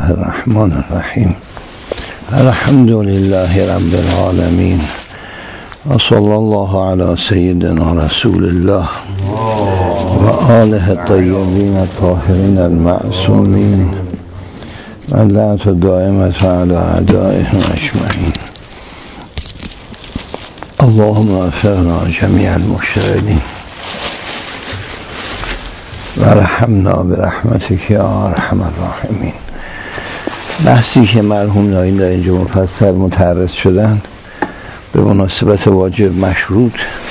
الله الرحمن الرحیم. الحمد لله رب العالمین و صلی الله علی سیدنا رسول الله و آله الطیبین الطاهرین المعصومین و لعنت دائمة علی اعدائهم اجمعین. اللهم وفقنا جمیع المشتغلین و رحمنا برحمتک یا ارحم الراحمین. بحثی که مرحوم ناین در اینجا مفصل متعرض شدن به مناسبت واجب مشروط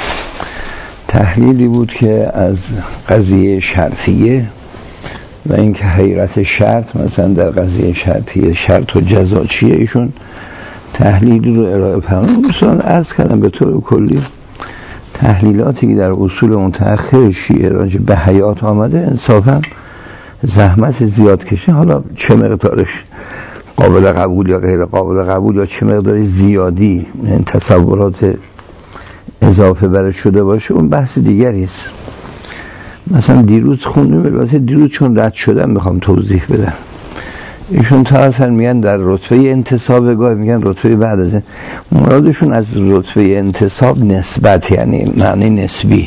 تحلیلی بود که از قضیه شرطیه و اینکه حیرت شرط مثلا در قضیه شرطیه شرط و جزا چیه، ایشون تحلیلی رو ارائه فرمودن. مثلا عرض کردم به طور کلی تحلیلاتی که در اصول متأخر شیعه راجع به حیات آمده انصافا زحمت زیاد کشه. حالا چه مقدارش قابل قبول یا غیر قابل قبول یا چه مقدار زیادی این تصورات اضافه برش شده باشه اون بحث دیگری است. مثلا دیروز خوندیم، البته دیروز چون رد شدم میخوام توضیح بدم. ایشون تا میگن در رتبه انتصاب، گاهی میگن رتبه بعد از این. مرادشون از رتبه انتصاب نسبت، یعنی معنی نسبی.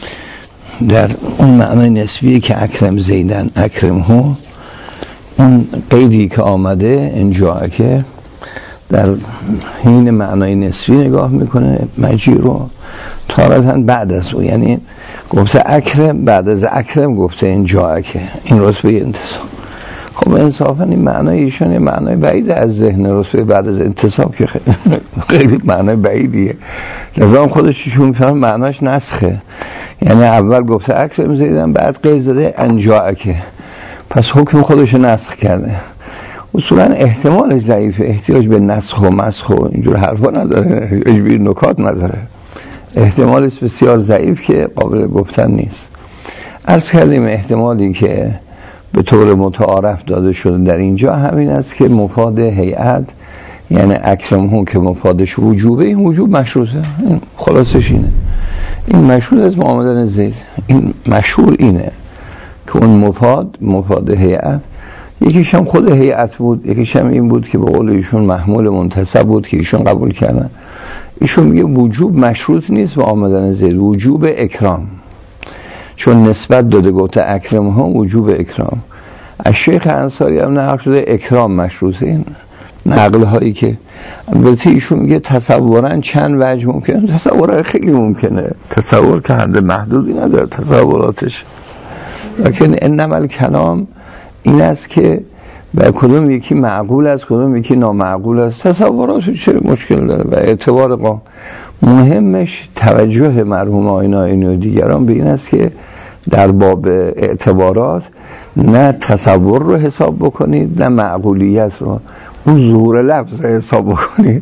در اون معنی نسبی که اکرم زیدن اکرم هو، اون قیدی که آمده اینجا که در حین معنای نسبی نگاه میکنه مجی رو تارتاً بعد از او، یعنی گفته اکرم بعد از اکرم گفته اینجا که این رتبه انتصاب. خب انصافا این معنای ایشان یه معنای بعید از ذهن رتبه بعد از انتصاب که خیلی معنای بعیدیه. لذا خودش ایشون میفهم معناش نسخه، یعنی اول گفته اکرم زیدن بعد قید زده انجا که، پس حکم خودش نسخ کرده. اصولا احتمال ضعیف، احتیاج به نسخ و مسخ و اینجور حرفا نداره، احتیاج به نکات نداره، احتمالش بسیار ضعیف که قابل گفتن نیست. عرض کردیم احتمالی که به طور متعارف داده شده در اینجا همین است که مفاد هیئت یعنی اکرم هم که مفادش وجوبه، این وجوب مشروطه. این خلاصش اینه، این مشروط از معامدن زید. این مشهور اینه که اون مفاد هیئت یکیش هم خود هیئت بود، یکیش هم این بود که به قول ایشون محمول منتصب بود که ایشون قبول کردن. ایشون میگه وجوب مشروط نیست به آمدن زید، وجوب اکرام، چون نسبت داده گفته اکرم ها وجوب اکرام. از شیخ انصاری هم نقل شده اکرام مشروطه. این نقل هایی که البته ایشون میگه تصورا چند وجه ممکنه، تصور خیلی ممکنه، تصور که حد محدودی نداره تصوراتش، لیکن انما الکلام این است که به کدوم یکی معقول است کدوم یکی نامعقول است. تصوراتش چه مشکل داره و اعتبار مهمش توجه مرحوم آینی و دیگران به این است که در باب اعتبارات نه تصور رو حساب بکنید نه معقولیت رو، اون ظهور لفظ رو حساب بکنید،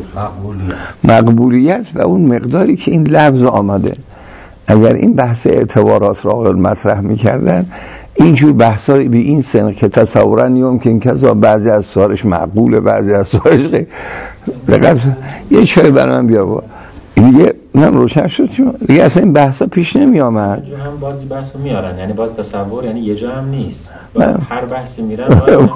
مقبولیت و اون مقداری که این لفظ آمده. اگر این بحث اعتبارات را مطرح می‌کردن اینجور بحثا به این سن که تصورا یمکن کذا، بعضی از سوالش معقوله بعضی از سوالش غیر. دقیقاً یه چای برای من بیا با دیگه من روشن شد چون دیگه اصلا این بحثا پیش نمی آمد. اینجا هم بازی بحثو میارن، یعنی باز تصور، یعنی یه جا هم نیست هر بحثی میرن.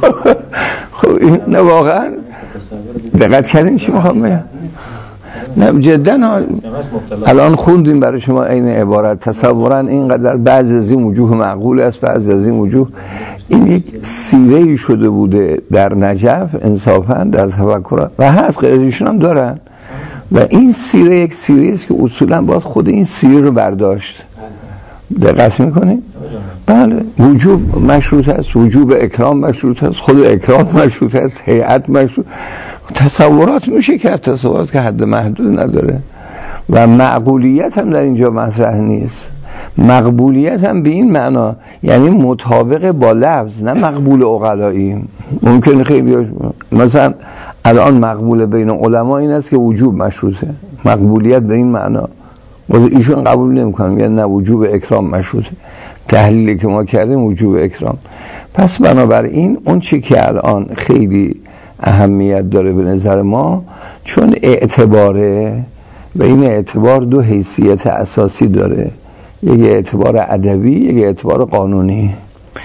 خب این نه واقعا دقت کردین چی میخوام بگم؟ نه جدا الان خوندیم برای شما این عبارت تصورا اینقدر بعضی از این وجوه معقول است بعضی از این وجوه. این یک سیره‌ای شده بوده در نجف انصافا در تفکرات و هست غیرشون هم دارن و این سیره یک سیره است که اصولا باید خود این سیره رو برداشت. دقت میکنید؟ بله وجوب مشروط است، وجوب اکرام مشروط است، خود اکرام مشروط است، هیئت مشروط. تصورات میشه که تصورات که حد محدود نداره و معقولیت هم در اینجا مطرح نیست. مقبولیت هم به این معنا یعنی مطابق با لفظ، نه مقبول عقلایی. ممکن خیلی مثلا الان مقبول بین علما این است که وجوب مشروطه، مقبولیت به این معنا ایشون قبول نمی‌کنن، یعنی نه وجوب اکرام مشروطه. تحلیلی که ما کردیم وجوب اکرام. پس بنابراین اون چی که الان خیلی اهمیت داره به نظر ما، چون اعتباره و این اعتبار دو حیثیت اساسی داره، یک اعتبار ادبی یک اعتبار قانونی.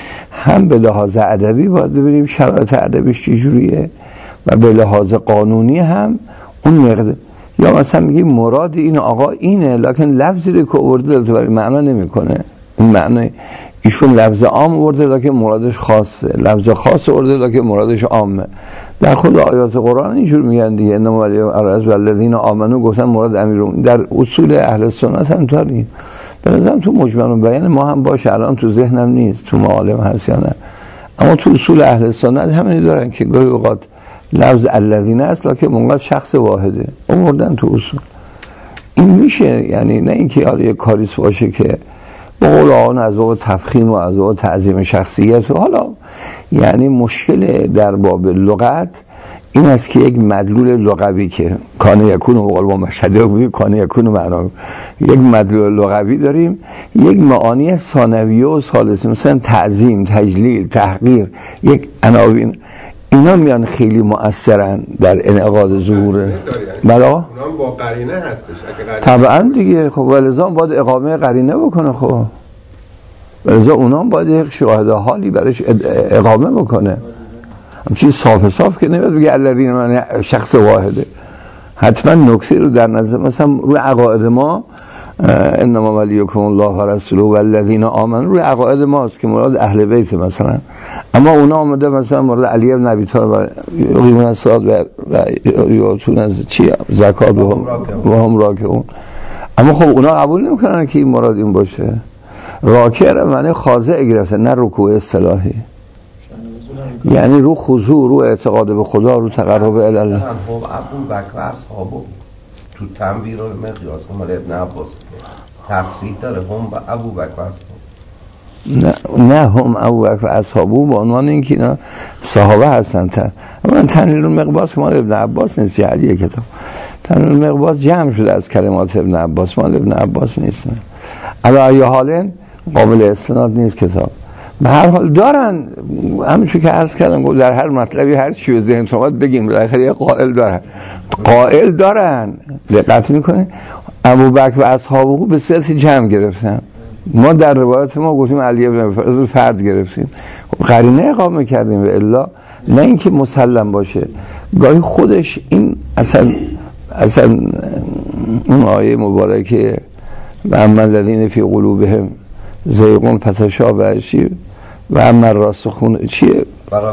هم به لحاظ ادبی باید ببینیم شرایط ادبیش چجوریه و به لحاظ قانونی هم اون مقدار. یا مثلا میگیم مراد این آقا اینه، لکن لفظی رو که آورده ولی معنا نمیکنه. این معنی ایشون لفظ عام آورده لکن مرادش خاصه، لفظ خاص آورده لکن مرادش عامه. در خود آیات قرآن اینجور میگن دیگه، انما ولی الرسول والذین آمنو گفتن مراد امیرون. در اصول اهل سنت هم طوریه. به نظرم تو مجمل بیان ما هم باشه، الان تو ذهنم نیست تو معالم هست یا نه، اما تو اصول اهل سنت همین دارن که گاهی اوقات لفظ الذین است لکن منقل شخص واحده آوردن تو اصول. این میشه، یعنی نه اینکه آره یک کاریس باشه که به قول آن از باب تفخیم و از باب تعظیم شخصیت. و حالا یعنی مشکل در باب لغت این است که یک مدلول لغوی که کانه یکون و قول با مشهده بودیم کانه یکون معنا، یک مدلول لغوی داریم، یک معانی ثانویه و ثالثی مثلا تعظیم، تجلیل، تحقیر، یک عناوین، اینا میان خیلی مؤثرن در انعقاد ظهور. بلا اونام با قرینه هستش طبعا دیگه. خب ولذا باید اقامه قرینه بکنه. خب ولذا اونام باید یک شاهد حالی برش اقامه بکنه. همچین صاف که نمیاد بگه الذین من شخص واحده. حتما نکته رو در نظر مثلا روی عقاید ما انما ولیکم الله و رسوله والذین آمنوا روی عقاید ماست که مراد اهل بیت مثلا، اما اونا آمده مثلا مراد علی بن ابی طالب و یقیمون الصلاة و یؤتون از چی زکات و هم راکعون. اما خب اونا قبول نمیکنن که این مراد این باشه. راکع معنی خاضع گرفته، نه رکوع اصطلاحی، یعنی رو خضوع، رو اعتقاد به خدا، رو تقرب الی الله. خب ابو بکر و اصحابو تو تنبیه رو مقیاس مال ابن عباس تصریح داره هم با ابو بکر و اصحابو، نه هم ابو بکر و اصحابو به عنوان اینکه اینا صحابه هستن. من تنویر المقیاس مال ابن عباس نیست، جعلیه کتاب. تنویر المقیاس جمع شده از کلمات ابن عباس، مال ابن عباس نیست. علی ای حال قابل استناد نیست کتاب. به هر حال دارن، همینجور که عرض کردم در هر مطلبی هر چی به ذهن اومد بگیم، بالاخره یه قائل دارن. دقت میکنه ابوبکر و اصحابه به صورت جمع گرفتن. ما در روایت ما گفتیم علی بن فرد گرفتیم، قرینه اقامه کردیم و الا نه اینکه مسلم باشه. گاهی خودش این اصلا اون آیه مبارکه و اما الذین فی قلوبهم زیغون فتشابه چی و اما راسخون چیه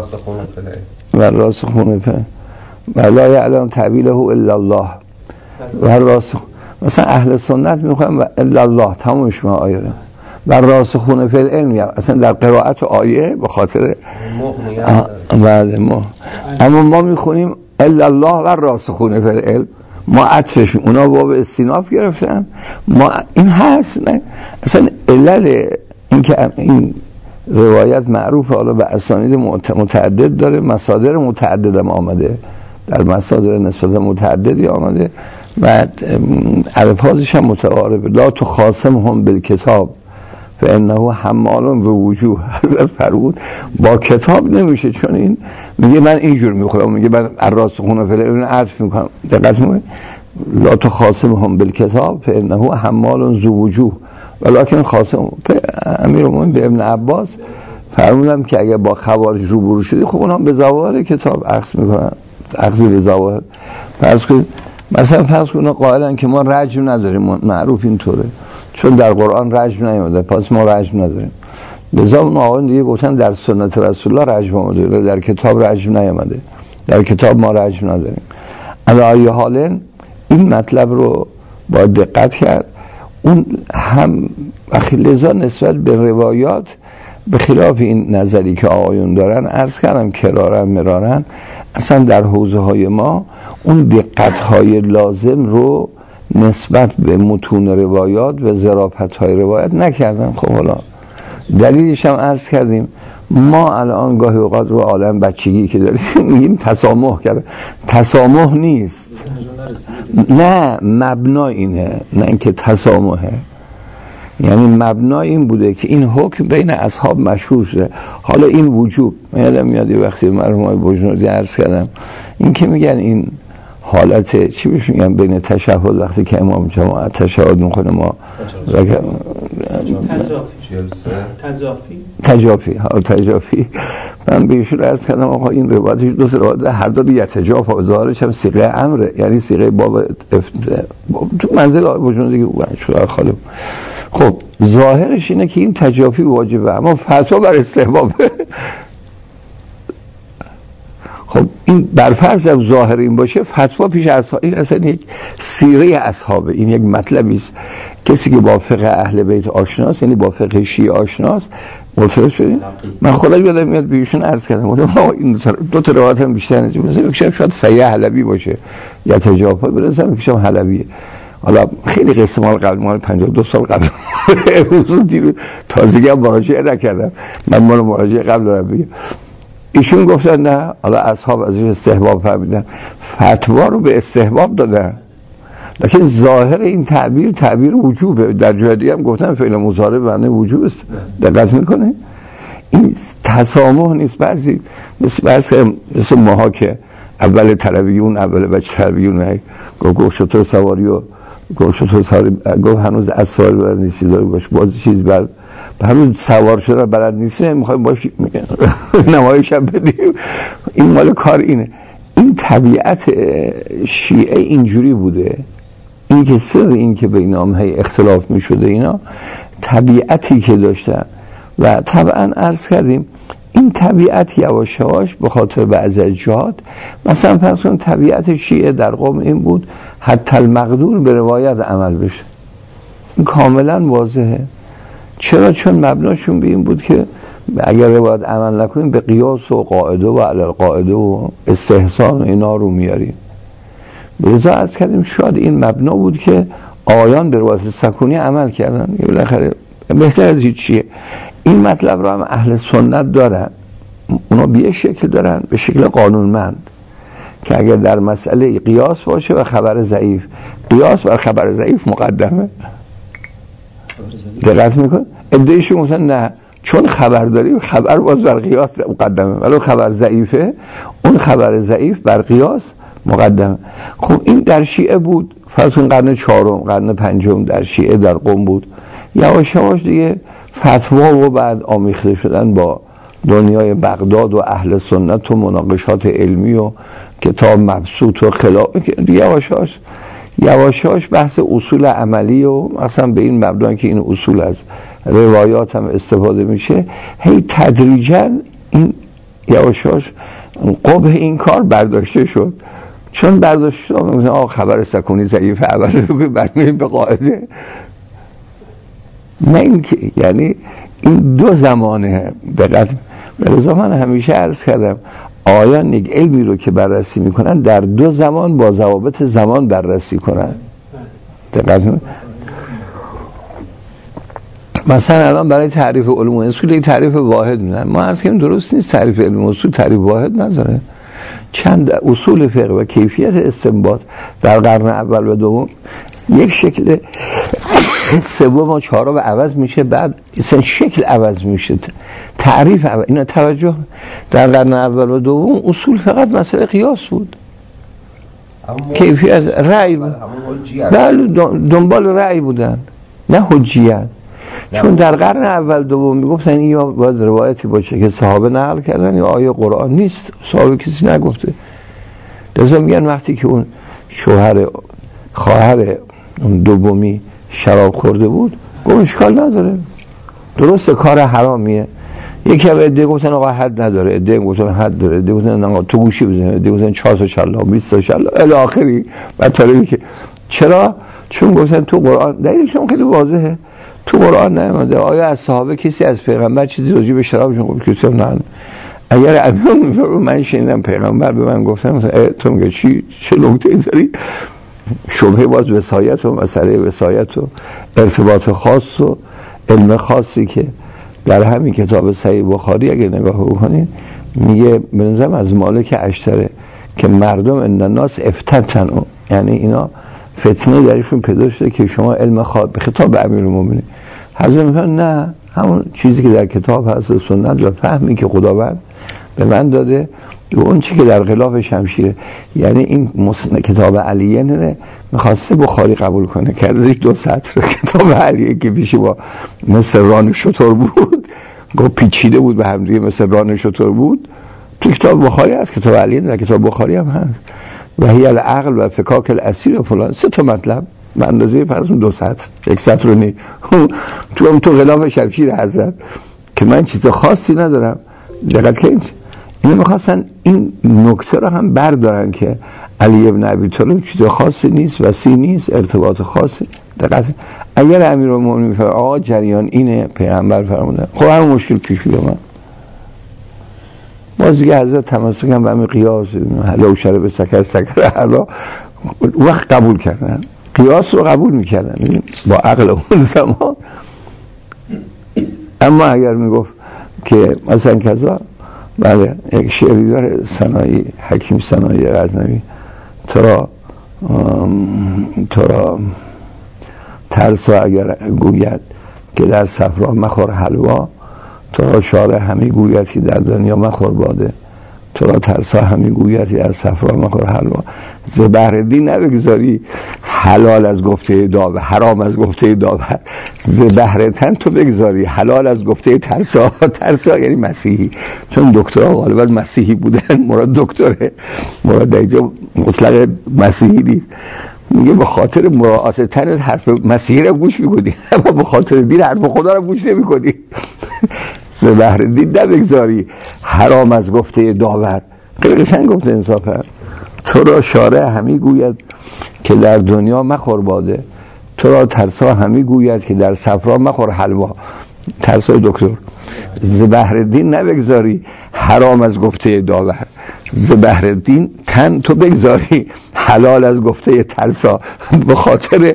و راسخون و لا یعلم تعبیله الا الله و راسخ. مثلا اهل سنت میخوام الا الله تمامش ما آیه و راسخون فی العلم، اصلا در قرائت آیه به خاطر ما اما ما میخونیم الا الله و راسخون فی العلم، ما عطفش اونا باب استیناف گرفتن. ما این هست نه اصلا علل این که این روایت معروف حالا به اسانید متعدد داره، مصادر متعدد هم آمده، در مصادر نسبت متعددی آمده و الفاظش هم متعارفه. لا تخاصمهم بالکتاب فانه حمال به وجوه. حضرت فرمود با کتاب نمیشه، چون این میگه من اینجور میخورم، میگه من الراسخون فی العلم عطف میکنم. دقت میکنید لا تخاصمهم بالکتاب فانه حمال ذو وجوه ولکن خاصم امیرالمومنین به ابن عباس فرمودم که اگر با خوارج روبرو شدی خب اونها به ظواهر کتاب اخذ میکنن، اخذ به ظواهر. فرض کنید مثلا قائلن که ما رجم نداریم، معروف اینطوره چون در قرآن رجم نیامده پس ما رجم نداریم. لذا اون آقایون دیگه گفتن در سنت رسول الله رجم آمده، در کتاب رجم نیامده، در کتاب ما رجم نداریم. علی ای حال این مطلب رو با دقت کرد. اون هم لذا نسبت به روایات به خلاف این نظری که آقایون دارن، عرض کردم کرارن مرارن، اصلا در حوزه های ما اون دقت های لازم رو نسبت به متون روایات و ظرافت های روایت نکردن. خب حالا دلیلش هم عرض کردیم، ما الان گاهی اوقات رو عالم بچگی که داریم میگیم تسامح کرده، تسامح نیست، نه مبنا اینه، نه اینکه تسامحه. یعنی مبنا این بوده که این حکم بین اصحاب مشهور شده. حالا این وجوب یادم میاد وقتی مرحوم آقای بجنوردی عرض کردم این که میگن این حالت چی بهش میگن بین تشهد وقتی که امام جماعت تشهد میکنه ما تجافی من به ایشون عرض کردم آقا این روایتش دو تا روایت هر دو یتجافا و ظاهرش هم صیغه امره، یعنی صیغه باب تو منزل وجود دیگه شده خاله. خب ظاهرش اینه که این تجافی واجبه، اما فتوا بر استحبابه. خب این برفرض از ظاهر این باشه، فتوا پیش اصحاب این اصلا یک سیره اصحابه، این یک مطلبی است. کسی که با فقه اهل بیت آشناست، یعنی با فقه شیعه آشناست، متوجه شدین؟ من خودم یادم میاد بهشون عرض کردم این دو تا روایت هم بیشتر نیست، مثلا شاید صحیح حلبی باشه یا تجافا برسم میگم حلبیه. حالا خیلی قصه مال قبل، مال 52 سال قبل تازگی هم مراجعه نکردم، من مال مراجعه قبل دارم بگم. ایشون گفتن نه، حالا اصحاب ازش استحباب فهمیدن، فتوا رو به استحباب دادن، لیکن ظاهر این تعبیر وجوبه. در جای دیگه هم گفتن فعل مضارع معنی وجوب است. دقت میکنه این تسامح نیست. بعضی مثل ماها که اول طلبیون اول بچه طلبیون گفت شطور سواری و گفت هنوز از سواری بلد نیستی داری باش، باز چیز هنوز سوار شده بلد نیستی میخوایم باشی نمایش هم بدیم. این مال کار اینه. این طبیعت شیعه اینجوری بوده، این که سر این که بین آمه اختلاف می شده اینا طبیعتی که داشتن و طبعا عرض کردیم این طبیعت یواش یواش به خاطر بعضی از جهات، مثلا فرض کن طبیعت شیعه در قوم این بود حتی المقدور به روایت عمل بشه. این کاملا واضحه. چرا؟ چون مبناشون به این بود که اگر روایت عمل نکنیم به قیاس و قاعده و علی القاعده و استحسان و اینا رو میاریم. بلذا عرض کردیم شاید این مبنا بود که آیان به روایت سکونی عمل کردن، بالاخره بهتر از هیچیه. این مطلب رو هم اهل سنت دارن، اونا به یک شکل دارن، به شکل قانونمند، که اگر در مسئله قیاس باشه و خبر ضعیف، قیاس و خبر ضعیف مقدمه. دقت میکن ادعایشون گفتن نه، چون خبر داریم خبر باز بر قیاس مقدمه، ولی خبر ضعیفه اون خبر ضعیف بر قیاس مقدمه. خب این در شیعه بود، فرض کن قرن چهارم قرن پنجم در شیعه در قم بود. یواش یواش دیگه فتوا و بعد آمیخته شدن با دنیای بغداد و اهل سنت و مناقشات علمی و کتاب مبسوط و خلاف. یواش یواش بحث اصول عملی و مثلا به این مبنا که این اصول از روایات هم استفاده میشه، هی تدریجا این یواش یواش قبح این کار برداشته شد. چون برداشته شد مثلا خبر سکونی ضعیف اول رو برمیم به قاعده، نه اینکه یعنی این دو زمانه. دقت بلذا من همیشه عرض کردم آیان یک علمی رو که بررسی میکنن در دو زمان با ضوابط زمان بررسی کنن. دقت مثلا الان برای تعریف علوم و اصول یک تعریف واحد میدن، ما عرض کردیم درست نیست، تعریف علم و اصول تعریف واحد نداره. چند اصول فقه و کیفیت استنباط در قرن اول و دوم یک شکل، سوم و چهارم عوض میشه، بعد اصلا شکل عوض میشه، تعریف عوض. اینا توجه در قرن اول و دوم اصول فقط مسئله قیاس بود، کیفیت رأی بود، بله دنبال رأی بودن نه حجیت. چون در قرن اول دوم میگفتن این یا باید روایتی باشه که صحابه نقل کردن یا آیه قرآن نیست، صحابه کسی نگفته. لذا میگن وقتی که اون خواهر اون دومی شراب خورده بود گفت اشکال نداره، درسته کار حرامیه. یکی هم عده گفتن آقا حد نداره، عده گفتن حد داره، عده گفتن آقا تو گوشی بزنه، عده گفتن 4 تا شلاق 20 تا شلاق الی آخری. بعد طالبی که چرا؟ چون گفتن تو قرآن، دلیلشون خیلی واضحه، تو قرآن نیامده آیا از صحابه کسی از پیغمبر چیزی راجع به شرابشون گفت؟ کسی نه. اگر امام من شنیدم پیغمبر به من گفتن مثلا تو میگه چه نکته داری؟ شبهه باز وصایت و مسئله وصایت و ارتباط خاص و علم خاصی که در همین کتاب صحیح بخاری اگه نگاه بکنید میگه بنظرم از مالک اشتره که مردم الناس افتتنوا، یعنی اینا فتنه درشون پیدا شده که شما علم به خطاب امیرالمومنین حضرت میگن نه، همون چیزی که در کتاب هست سنت و فهمی که خداوند به من داده اون چی که در غلاف شمشیره، یعنی این کتاب علیه نره میخواسته بخاری قبول کنه، کرده 2 سطر کتاب علیه که پیش با مثل ران شتر بود، گفت پیچیده بود به هم دیگه مثل ران شتر بود. تو کتاب بخاری هست، کتاب علیه در کتاب بخاری هم هست، و هی العقل و فکاک الاسیر و فلان، 3 تا مطلب به اندازه پس 2 سطر، 1 سطر رو نی تو غلاف شمشیر حضرت که من چیز خاصی ندارم. دقت کنید اینو میخواستن این نکته رو هم بردارن که علی ابن ابی طالب چیز خاصی نیست، وسیع نیست، ارتباط خاصی. دقت اگر امیرالمومنین فرمود آقا جریان اینه، پیغمبر فرموده، خب همون مشکل پیش بیاد. باز دیگه حضرت تمسک هم به همین قیاس لو شرب سکر حالا وقت قبول کردن، قیاس رو قبول میکردن با عقل اون زمان. اما اگر میگفت که مثلا کذا، بله یک شعری داره سنایی حکیم سنایی غزنوی، تو را ترسا اگر گوید که در صفرا مخور حلوا، تو را شارع همی گوید که در دنیا مخور باده، تو را ترسا همی گوید که در صفرا مخور حلوا. ز بحر دین نبگذاری حلال از گفته داور، حرام از گفته داور. ز بحر تن تو بگذاری حلال از گفته ترسا. ترسا یعنی مسیحی، چون دکترها غالبا مسیحی بودن، مراد دکتره، مراد اینجا مطلق مسیحی نیست. میگه به خاطر مراعات تن حرف مسیحی رو گوش میکنی، اما به خاطر دین حرف خدا رو گوش نمیکنی. ز بحر دین نبگذاری حرام از گفته داور. خیلی قشنگ گفته انصافا. تو را شارع همی گوید که در دنیا مخور باده، تو را ترسا همی گوید که در صفرا مخور حلوا. ترسای دکتر. ز بحر دین نبگذاری حرام از گفته داور. ز بحر دین تن تو بگذاری حلال از گفته ترسا. به خاطر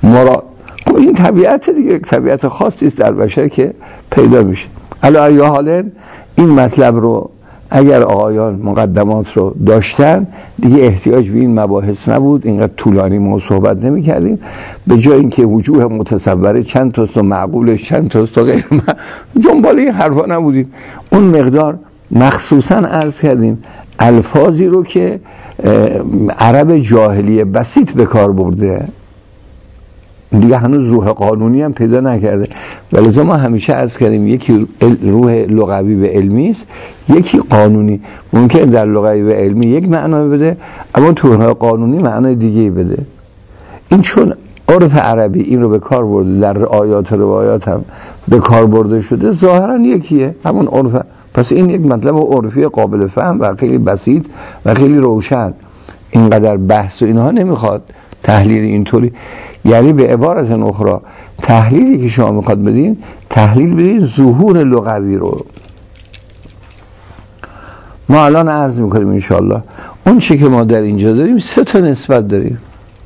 این طبیعت دیگه، طبیعت خاصی است در بشر که پیدا میشه. علی حال این مطلب رو اگر آقایان مقدمات رو داشتن دیگه احتیاج به این مباحث نبود، اینقدر طولانی ما صحبت نمی کردیم. به جای اینکه وجوه متصوره چند تاست و معقولش چند تاست و غیر دنبال این حرفا نبودیم. اون مقدار مخصوصا عرض کردیم الفاظی رو که عرب جاهلیه بسیط به کار برده، دیگه هنوز روح قانونی هم پیدا نکرده. ولی ما همیشه عرض کردیم یکی روح لغوی و علمی است، یکی قانونی. ممکن در لغوی و علمی یک معنا بده، اما تو روح قانونی معنای دیگه بده. این چون عرف عربی این رو به کار برده، در آیات و روایات هم به کار برده شده، ظاهرا یکیه، همون عرف. پس این یک مطلب عرفی قابل فهم و خیلی بسیط و خیلی روشن. اینقدر بحث و اینها نمیخواد تحلیل اینطوری. یعنی به عبارت اخرى تحلیلی که شما میخواد بدین، تحلیل بدین ظهور لغوی رو. ما الان عرض میکنیم انشاءالله اون چی که ما در اینجا داریم 3 تا نسبت داریم.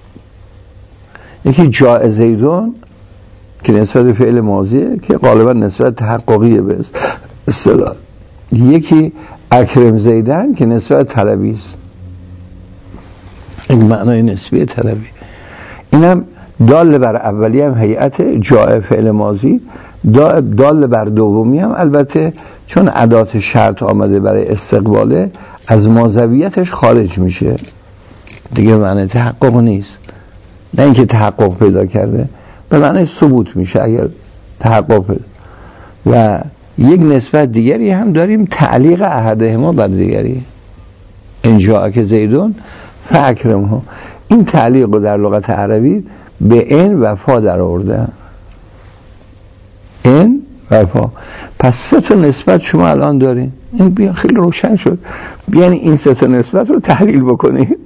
یکی جاء زیدون که نسبت فعل ماضیه که غالبا نسبت تحققیه به اصطلاح. یکی اکرم زیدن که نسبت طلبی است، این معنای نسبی طلبی. اینم دال بر اولی هم هیئت جاء فعل ماضی، دال بر دومی هم البته چون ادات شرط آمده برای استقباله از ماضویتش خارج میشه دیگه، معنی تحقق نیست، نه اینکه تحقق پیدا کرده، به معنی ثبوت میشه اگر تحقق پیدا. و یک نسبت دیگری هم داریم تعلیق احدهما بر دیگری، ان جاءک زیدون فاکرمه. این تعلیق رو در لغت عربی به ان و فا در آورده، ان و فا. پس 3 تا نسبت شما الان دارین. این بیان خیلی روشن شد، بیان این 3 تا نسبت رو تحلیل بکنید.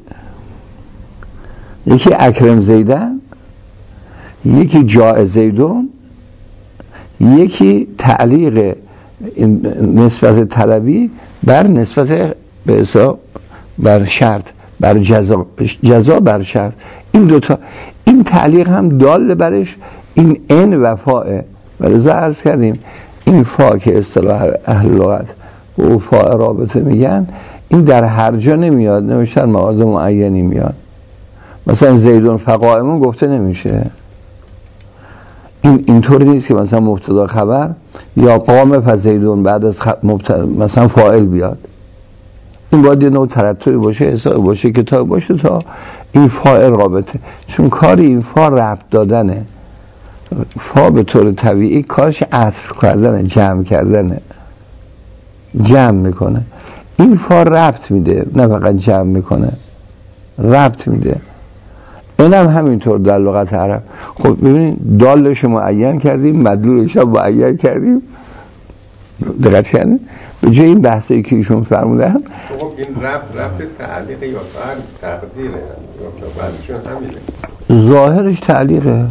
یکی اکرم زیدن، یکی جاء زیدون، یکی تعلیق نسبت طلبی بر نسبت به حساب بر شرط، بر جزا بر شرط. این 2 تا، این تعلیق هم دال برش این ان و فاء. ولذا عرض کردیم این فا که اصطلاح اهل لغت و فاء رابطه میگن، این در هر جا نمیاد، نمیشتر موارد معینی میاد. مثلا زیدون فقائمون گفته نمیشه. این اینطوری نیست که مثلا مبتدا خبر یا قام فزیدون بعد از مثلا فاعل بیاد. این باید یه نوع ترتبی باشه، حساب باشه، کتاب باشه تا این فا رابطه، چون کار این فا ربط دادنه. فا به طور طبیعی کارش عطف کردنه، جمع کردنه، جمع میکنه. این فا ربط میده، نه فقط جمع میکنه، ربط میده. این هم همینطور در لغت عرب. خب ببینید دالش معین کردیم، مدلولش هم معین کردیم، دقت کردیم به جای این بحثایی که ایشون فرمودن. خب این ربط تعلیق یا فرض تقدیره یا بعدشون همینه، ظاهرش تعلیقه،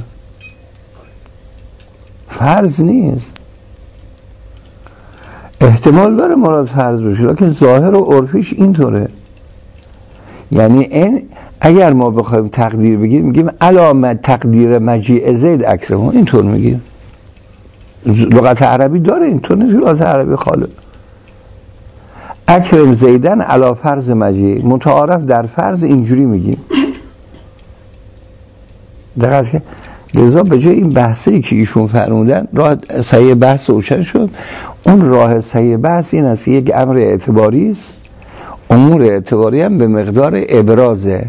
فرض نیست. احتمال داره مراد فرض باشه، لکن ظاهر و عرفیش اینطوره. یعنی این اگر ما بخوایم تقدیر بگیم میگیم علامت تقدیر مجیء زید اکرم، اینطور میگیم. لغت عربی داره اینطور، نیست لغت عربی خالص. اکرم زیدن علی فرض مجیء، متعارف در فرض اینجوری میگیم. دقیقاً که لذا به جای این بحثی که ایشون فرمودن راه صحیح بحث روشن شد. اون راه صحیح بحث این است یک امر اعتباری است، امور اعتباری هم به مقدار ابرازه.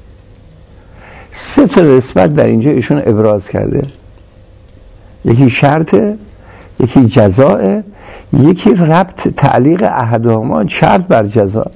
3 تا نسبت در اینجا ایشون ابراز کرده، یکی شرطه، یکی جزاء، یکی ربط تعلیق احدهما شرط بر جزاء.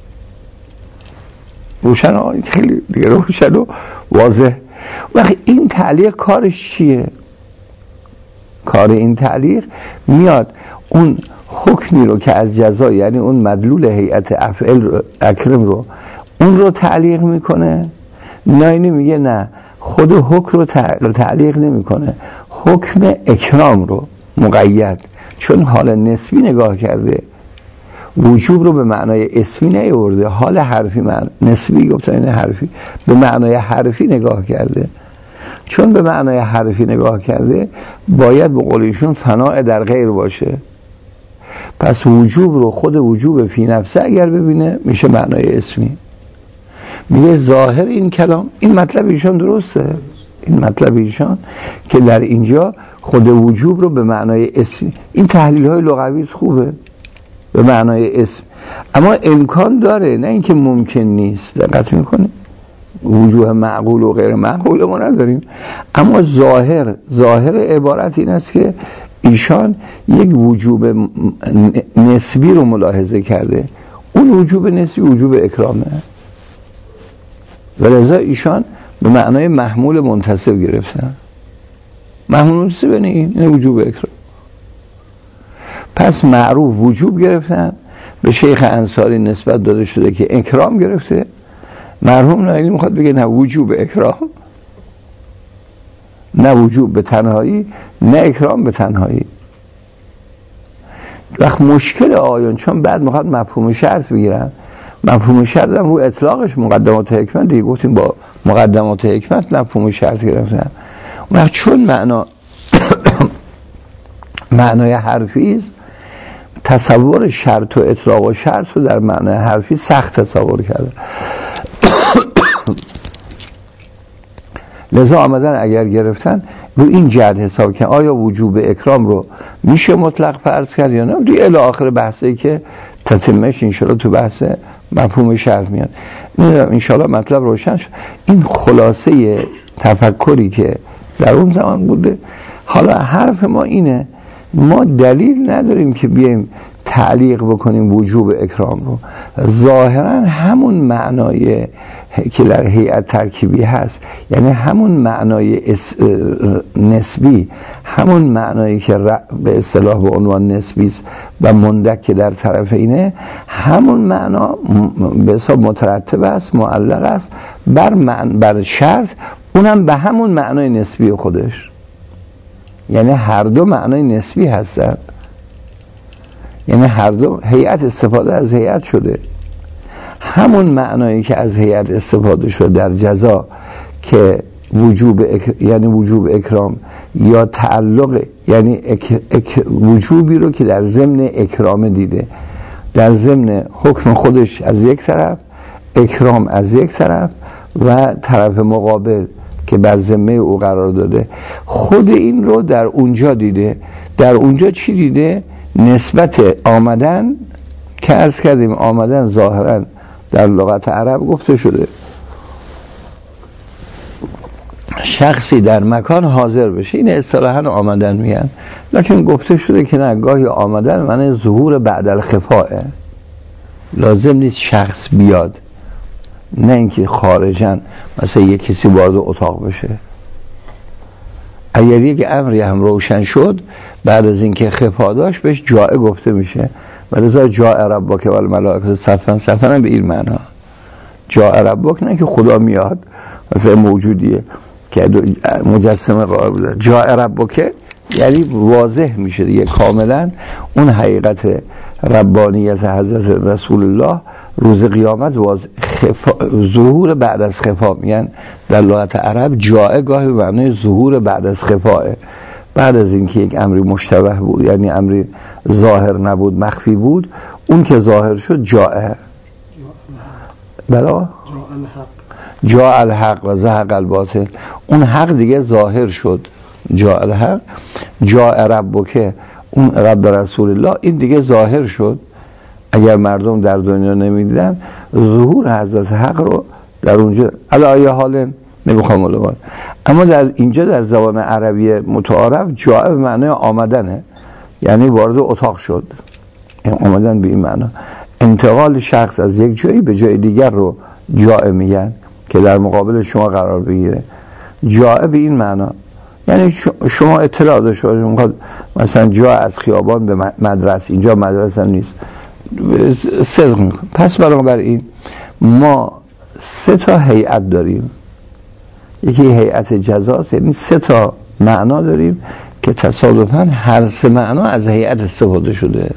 روشن، خیلی دیگه روشن و واضح. وقتی این تعلیق کارش چیه؟ کار این تعلیق میاد اون حکمی رو که از جزا، یعنی اون مدلول هیئت افعل اکرم رو، اون رو تعلیق میکنه. نه میگه نه، خود حکم رو تعلیق نمیکنه، حکم اکرام رو مقید، چون حال نسبی نگاه کرده، وجوب رو به معنای اسمی نیاورده، حال حرفی نسبی گفتن این حرفی، به معنای حرفی نگاه کرده. چون به معنای حرفی نگاه کرده باید به قولشون فناء در غیر باشه. پس وجوب رو خود وجوب فی نفسه اگر ببینه میشه معنای اسمی. میگه ظاهر این کلام، این مطلب ایشان درسته، این مطلب ایشان که در اینجا خود وجوب رو به معنای اسمی، این تحلیل های لغوی خوبه، به معنای اسم، اما امکان داره، نه اینکه ممکن نیست. دقت میکنه وجوه معقول و غیر معقول ما نداریم، اما ظاهر عبارت این است که ایشان یک وجوب نسبی رو ملاحظه کرده. اون وجوب نسبی وجوب اکرامه، ولذا ایشان به معنای محمول منتصب گرفتن. محمول منتصب این وجوب اکرام. پس معروف وجوب گرفتن، به شیخ انصاری نسبت داده شده که اکرام گرفته. مرحوم نایلی میخواد بگه نه وجوب اکرام، نه وجوب به تنهایی، نه اکرام به تنهایی. وقت مشکل آیون، چون بعد میخواد مفهوم شرط بگیرن، مفهوم شرط هم رو اطلاقش مقدمات حکمت دیگه گفتیم، با مقدمات حکمت مفهوم شرط گرفتن. وقت چون معنای حرفی است، تصور شرط و اطلاق و شرط رو در معنای حرفی سخت تصور کرده. لذا آمدن اگر گرفتن رو این جهت حساب که آیا وجوب اکرام رو میشه مطلق فرض کرد یا نه، دیگه الی آخر بحثی که تتمش انشاءالله تو بحث مفهوم شرط میاد. انشاءالله مطلب روشن شد. این خلاصه تفکری که در اون زمان بوده. حالا حرف ما اینه، ما دلیل نداریم که بیایم تعلیق بکنیم وجوب اکرام رو. ظاهرا همون معنای که در هیئت ترکیبی هست، یعنی همون معنای نسبی، همون معنایی که به اصطلاح به عنوان نسبی است و مندک که در طرف اینه، همون معنا به حساب مترتب است، معلق است بر شرط، اونم به همون معنای نسبی خودش. یعنی هر دو معنای نسبی هستن، یعنی هر دو هیئت استفاده از هیئت شده. همون معنایی که از هیئت استفاده شده در جزا که یعنی وجوب اکرام، یا تعلق یعنی وجوبی رو که در ضمن اکرام دیده، در ضمن حکم خودش از یک طرف، اکرام از یک طرف و طرف مقابل که بر ذمه او قرار داده، خود این رو در اونجا دیده. در اونجا چی دیده؟ نسبت آمدن که عرض کردیم آمدن ظاهرا در لغت عرب گفته شده شخصی در مکان حاضر بشه، این اصطلاحاً آمدن میگن، لکن گفته شده که نه، گاهی آمدن معنی ظهور بعد الخفاء، لازم نیست شخص بیاد، نه اینکه خارجاً مثلا یک کسی وارد اتاق بشه. اگر یک امری هم روشن شد بعد از اینکه خفا داشت بهش جاء گفته میشه، ولذا جاء ربک والملائکه صفا صفا به این معنا جاء ربک، نه که خدا میاد مثلا موجودیه که مجسمه قرار بوده. جاء ربک یعنی واضح میشه دیگه کاملا اون حقیقت ربانیت حضرت رسول الله روز قیامت واضح. ظهور بعد از خفا میگن در لغت عرب جاء گاهی به معنی ظهور بعد از خفا، بعد از اینکه یک امری مشتبه بود یعنی امری ظاهر نبود مخفی بود، اون که ظاهر شد جاء بلا جاء الحق و زهق الباطل، اون حق دیگه ظاهر شد. جاء الحق، جاء ربک اون رب رسول الله این دیگه ظاهر شد. اگر مردم در دنیا نمیدیدن ظهور حضرت حق رو در اونجا علی حال نمیخوام الان، اما در اینجا در زبان عربی متعارف جاء به معنی آمدنه، یعنی وارد اتاق شد، آمدن به این معنی انتقال شخص از یک جایی به جای دیگر رو جاء میگن که در مقابل شما قرار بگیره. جاء به این معنی یعنی شما اطلاع داشته باشید مثلا جا از خیابان به مدرسه، اینجا مدرسه هم نیست، صدق میکن. پس بنابراین ما 3 هیئت داریم، یکی هیئت جزاست، یعنی 3 معنا داریم که تصادفاً هر 3 معنا از هیئت استفاده شده.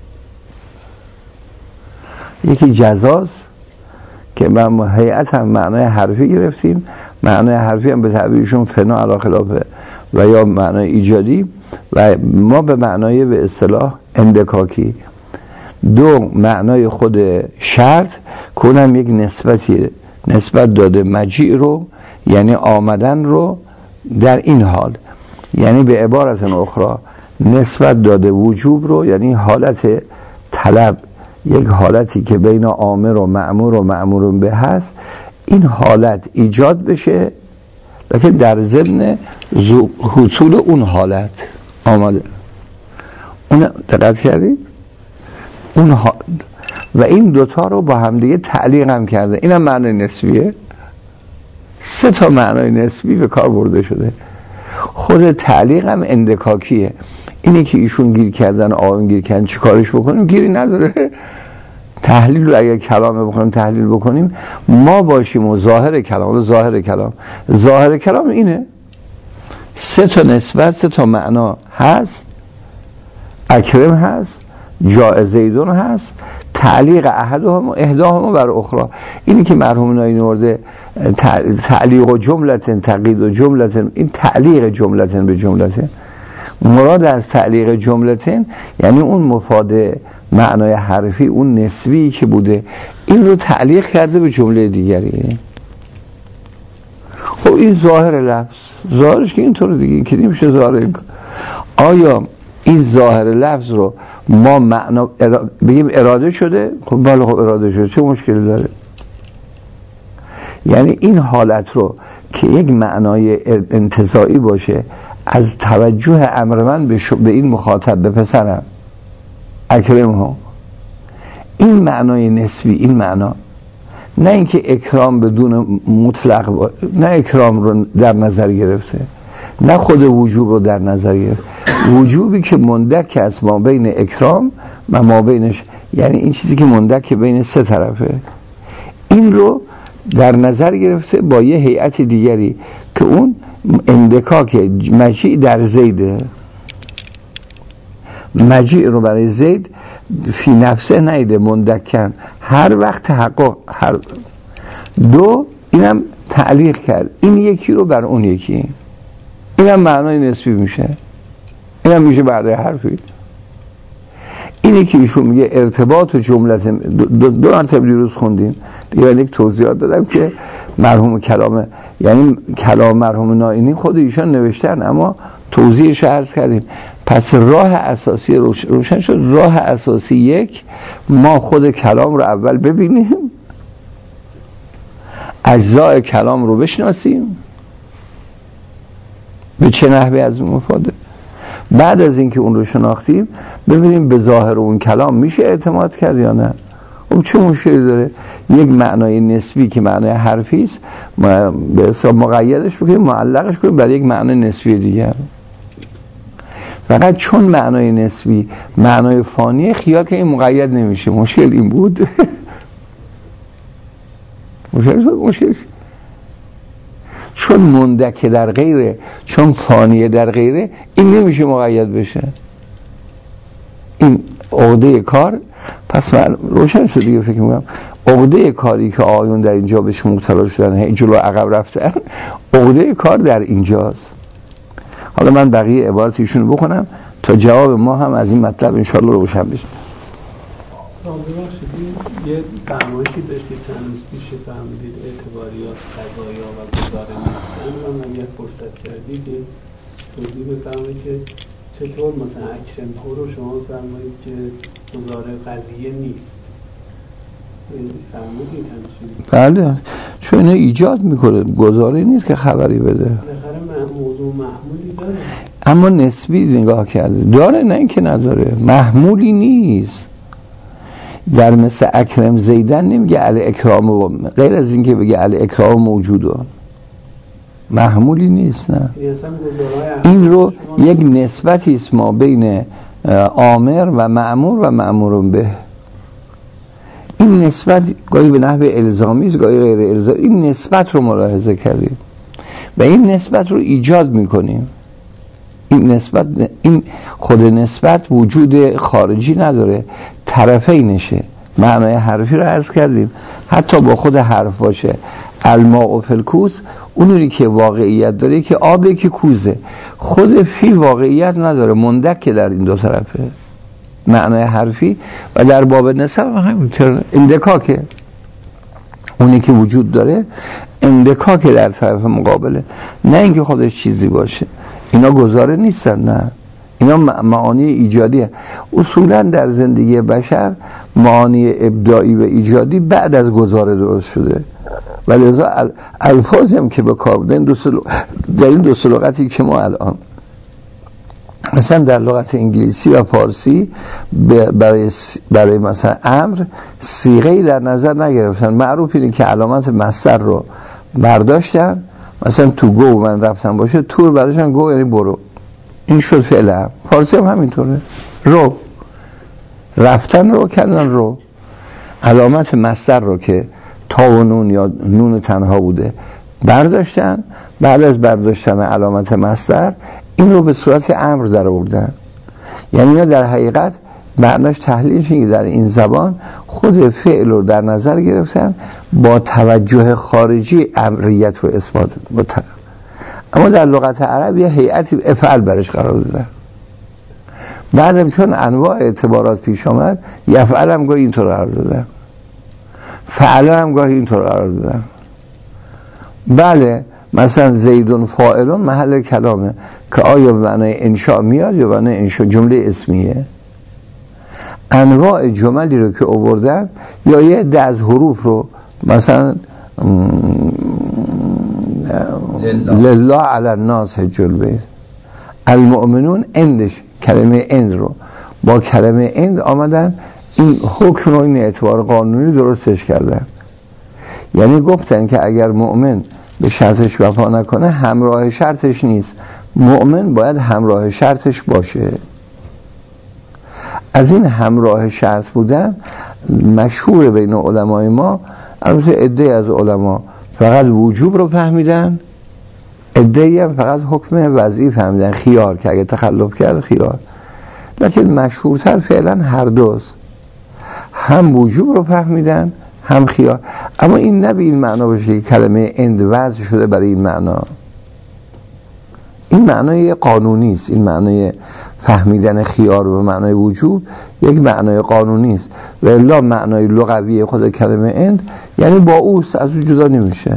یکی جزاست که ما هیئت هم معنای حرفی گرفتیم، معنای حرفی هم به تعبیرشون فنا علی خلافه و یا معنای ایجادی، و ما به معنای به اصطلاح اندکاکی. 2 معنای خود شرط کنم یک نسبتی نسبت داده مجیع رو یعنی آمدن رو در این حال، یعنی به عبارت اخرى نسبت داده وجوب رو یعنی حالت طلب، یک حالتی که بین آمر و مأمور و مأمور به هست، این حالت ایجاد بشه لکن در ضمن حصول اون حالت آمده. اون دقت کردید؟ اون و این 2 رو با هم دیگه تعلیق هم کرده، اینم معنی نسبیه. 3 معنای نسبی به کار برده شده. خود تعلیق هم اندکاکیه، اینه که ایشون گیر کردن آقایون گیر کردن چی کارش بکنیم؟ گیری نداره. تحلیل رو اگر کلام بخونیم تحلیل بکنیم ما باشیم و ظاهر کلام اینه 3 نسبت 3 معنا هست، اکرم هست، جاء زیدون هست، تعلیق احداهما بر اخرى. اینی که مرحوم ناینی ورده تعلیق و جملتن تقید و جملتن، این تعلیق جملتن به جملتن، مراد از تعلیق جملتن یعنی اون مفاد معنای حرفی اون نسبی که بوده این رو تعلیق کرده به جمله دیگری. خب این ظاهر لفظ، ظاهرش که اینطور دیگه که نمیشه ظاهر این. آیا این ظاهر لفظ رو ما معنا بگیم اراده شده؟ خب بله خب اراده شده، چه مشکلی داره؟ یعنی این حالت رو که یک معنای انتزاعی باشه از توجه امر من به این مخاطب، به پسرم اکرم ها، این معنای نسبی، این معنا، نه اینکه اکرام بدون مطلق نه اکرام رو در نظر گرفته، نه خود وجوب رو در نظر گرفت، وجوبی که مندک است ما بین اکرام و ما بینش، یعنی این چیزی که مندک بین 3 طرفه، این رو در نظر گرفته با یه هیئت دیگری که اون اندکاک مجیع در زیده. مجیع رو برای زید فی نفسه نیده مندکن، هر وقت تحقق هر 2 اینم تعلیق کرد، این یکی رو بر اون یکی، اینم معنای نسبی میشه، اینم میشه بعد حرفی. اینی که ایشون میگه ارتباط و جملت 2 مرتبه دیروز خوندیم دیگه، یک توضیحات دادم که مرحوم کلام یعنی کلام مرحوم نائینی خود ایشان نوشتن، اما توضیحش عرض کردیم. پس راه اساسی روشن شد. راه اساسی یک، ما خود کلام رو اول ببینیم، اجزای کلام رو بشناسیم به چه نحوی از مفاده. بعد از اینکه اون رو شناختیم ببینیم به ظاهر اون کلام میشه اعتماد کرد یا نه. اون چه مشکلی داره؟ یک معنای نسبی که معنای حرفی است به حساب مقیدش بکنیم، معلقش کنیم برای یک معنای نسبی دیگر. فقط چون معنای نسبی معنای فانی، خیال که این مقید نمیشه. مشکل این بود. مشکل چون مندک در غیره، چون فانیه در غیره، این نمیشه مقید بشه. این عقده کار. پس من روشن شد دیگه. فکر میکنم عقده کاری که آیون در اینجا بهش مبتلا شدن، هی جلو عقب رفتن، عقده کار در اینجاست. حالا من بقیه عبارت ایشون بخونم تا جواب ما هم از این مطلب انشالله روشن بشه. یه فرمایشی داشتید چند روز پیش فرمودید اعتباریات قضایا و گزاره نیستن، و اگر فرصت کردید توضیح بفرمایید که چطور مثلا اکرم پور رو شما فرمایید که گزاره قضیه نیست. فرمودید همچین؟ بله، چون اینو ایجاد میکنه، گزاره نیست که خبری بده. موضوع محمولی داره اما نسبی نگاه کرده داره، نه اینکه نداره. محمولی نیست. در مثل اکرم زیدن نمیگه علی اکرام، غیر از اینکه بگه علی اکرام موجوده، محمولی نیست. نه، این رو یک نسبتی است ما بین آمر و مأمور و مأمور به. این نسبت گاهی به نحو الزامی است، گاهی غیر الزامی. این نسبت رو ملاحظه کردیم و این نسبت رو ایجاد میکنیم. این خود نسبت وجود خارجی نداره، طرفینشه. معنای حرفی رو عرض کردیم، حتی با خود حرف باشه. الماء فی الکوز، اونی که واقعیت داره که آبه که کوزه، خود فی واقعیت نداره، مندک در این دو طرفه، معنای حرفی. و در باب نسب همینطور اندکاکه، اونی که وجود داره اندکاکه در طرف مقابله، نه اینکه خودش چیزی باشه. اینا گزاره نیستن، نه، اینا معانی ایجادیه. اصولا در زندگی بشر معانی ابداعی و ایجادی بعد از گزاره درست شده، ولی لذا الفاظی هم که به کار بودن در این دو لغتی که ما الان مثلا در لغت انگلیسی و فارسی برای مثلا امر صیغه‌ای در نظر نگرفتن. معروف اینه که علامت مصدر رو برداشتن، مثلا تو گو من رفتم باشه، تو رو برداشتن گو یعنی برو، این شد فعل امر. فارسی هم همینطوره، رو رفتن رو کردن رو. علامت مصدر رو که تا و نون یا نون تنها بوده برداشتن، بعد از برداشتن علامت مصدر این رو به صورت امر در آوردن. یعنی در حقیقت معناش تحلیلش اینه در این زبان خود فعل رو در نظر گرفتن با توجه خارجی امریت رو اثبات بودن. اما در لغت عرب یه هیئتی افعال برش قرار دادن. بعدم چون انواع اعتبارات پیش آمد، یفعل هم گاهی اینطور قرار دادن، فعل هم گاهی اینطور قرار دادن. بله، مثلا زیدون فاعلون محل کلامه که آیا به معنای انشاء میاد یا به معنای انشاء جمله اسمیه. انواع جملی رو که آوردن، یا یه عده از حروف رو مثلا لله علی الناس حج البیت، المؤمنون اندش، کلمه اند رو با کلمه اند آمدن این حکم رو این اعتبار قانونی درستش کردن. یعنی گفتن که اگر مؤمن به شرطش وفا نکنه همراه شرطش نیست، مؤمن باید همراه شرطش باشه. از این همراه شرط بودن مشهور بین علمای ما. البته عده از علما فقط وجوب رو فهمیدن، عده‌ای هم فقط حکم وضعی فهمیدن، خیار، که اگه تخلف کرد خیار. لیکن مشهورتر فعلا هر دوست، هم وجوب رو فهمیدن هم خیار. اما این نه به این معنا باشه که کلمه اند وضع شده برای این معنا. این معنای قانونی است. این معنای فهمیدن خیار و معنای وجوب یک معنای قانونی است، و الا معنای لغوی خود کلمه اند یعنی با اوست، از او جدا نمیشه.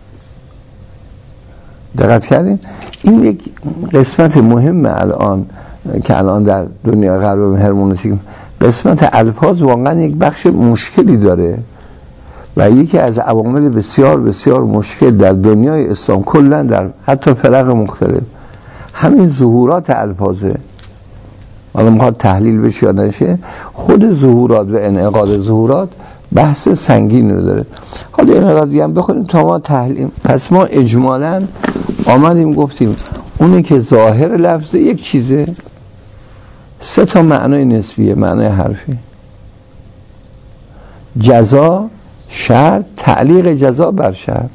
دقت کردین؟ این یک قسمت مهم الان که الان در دنیا غرب هرمونتیک قسمت الفاظ واقعا یک بخش مشکلی داره و یکی از عوامل بسیار بسیار مشکل در دنیای اسلام کلا در حتی فرق مختلف همین ظهورات الفاظه. حالا میخواد تحلیل بشه یا نشه، خود ظهورات و انعقاد ظهورات بحث سنگین رو داره. حالا این را دیگه هم بخونیم تا ما تحلیل. پس ما اجمالاً آمدیم گفتیم اونی که ظاهر لفظ یک چیزه، 3 تا معنای نسبیه، معنای حرفی، جزا، شرط، تعلیق جزا بر شرط.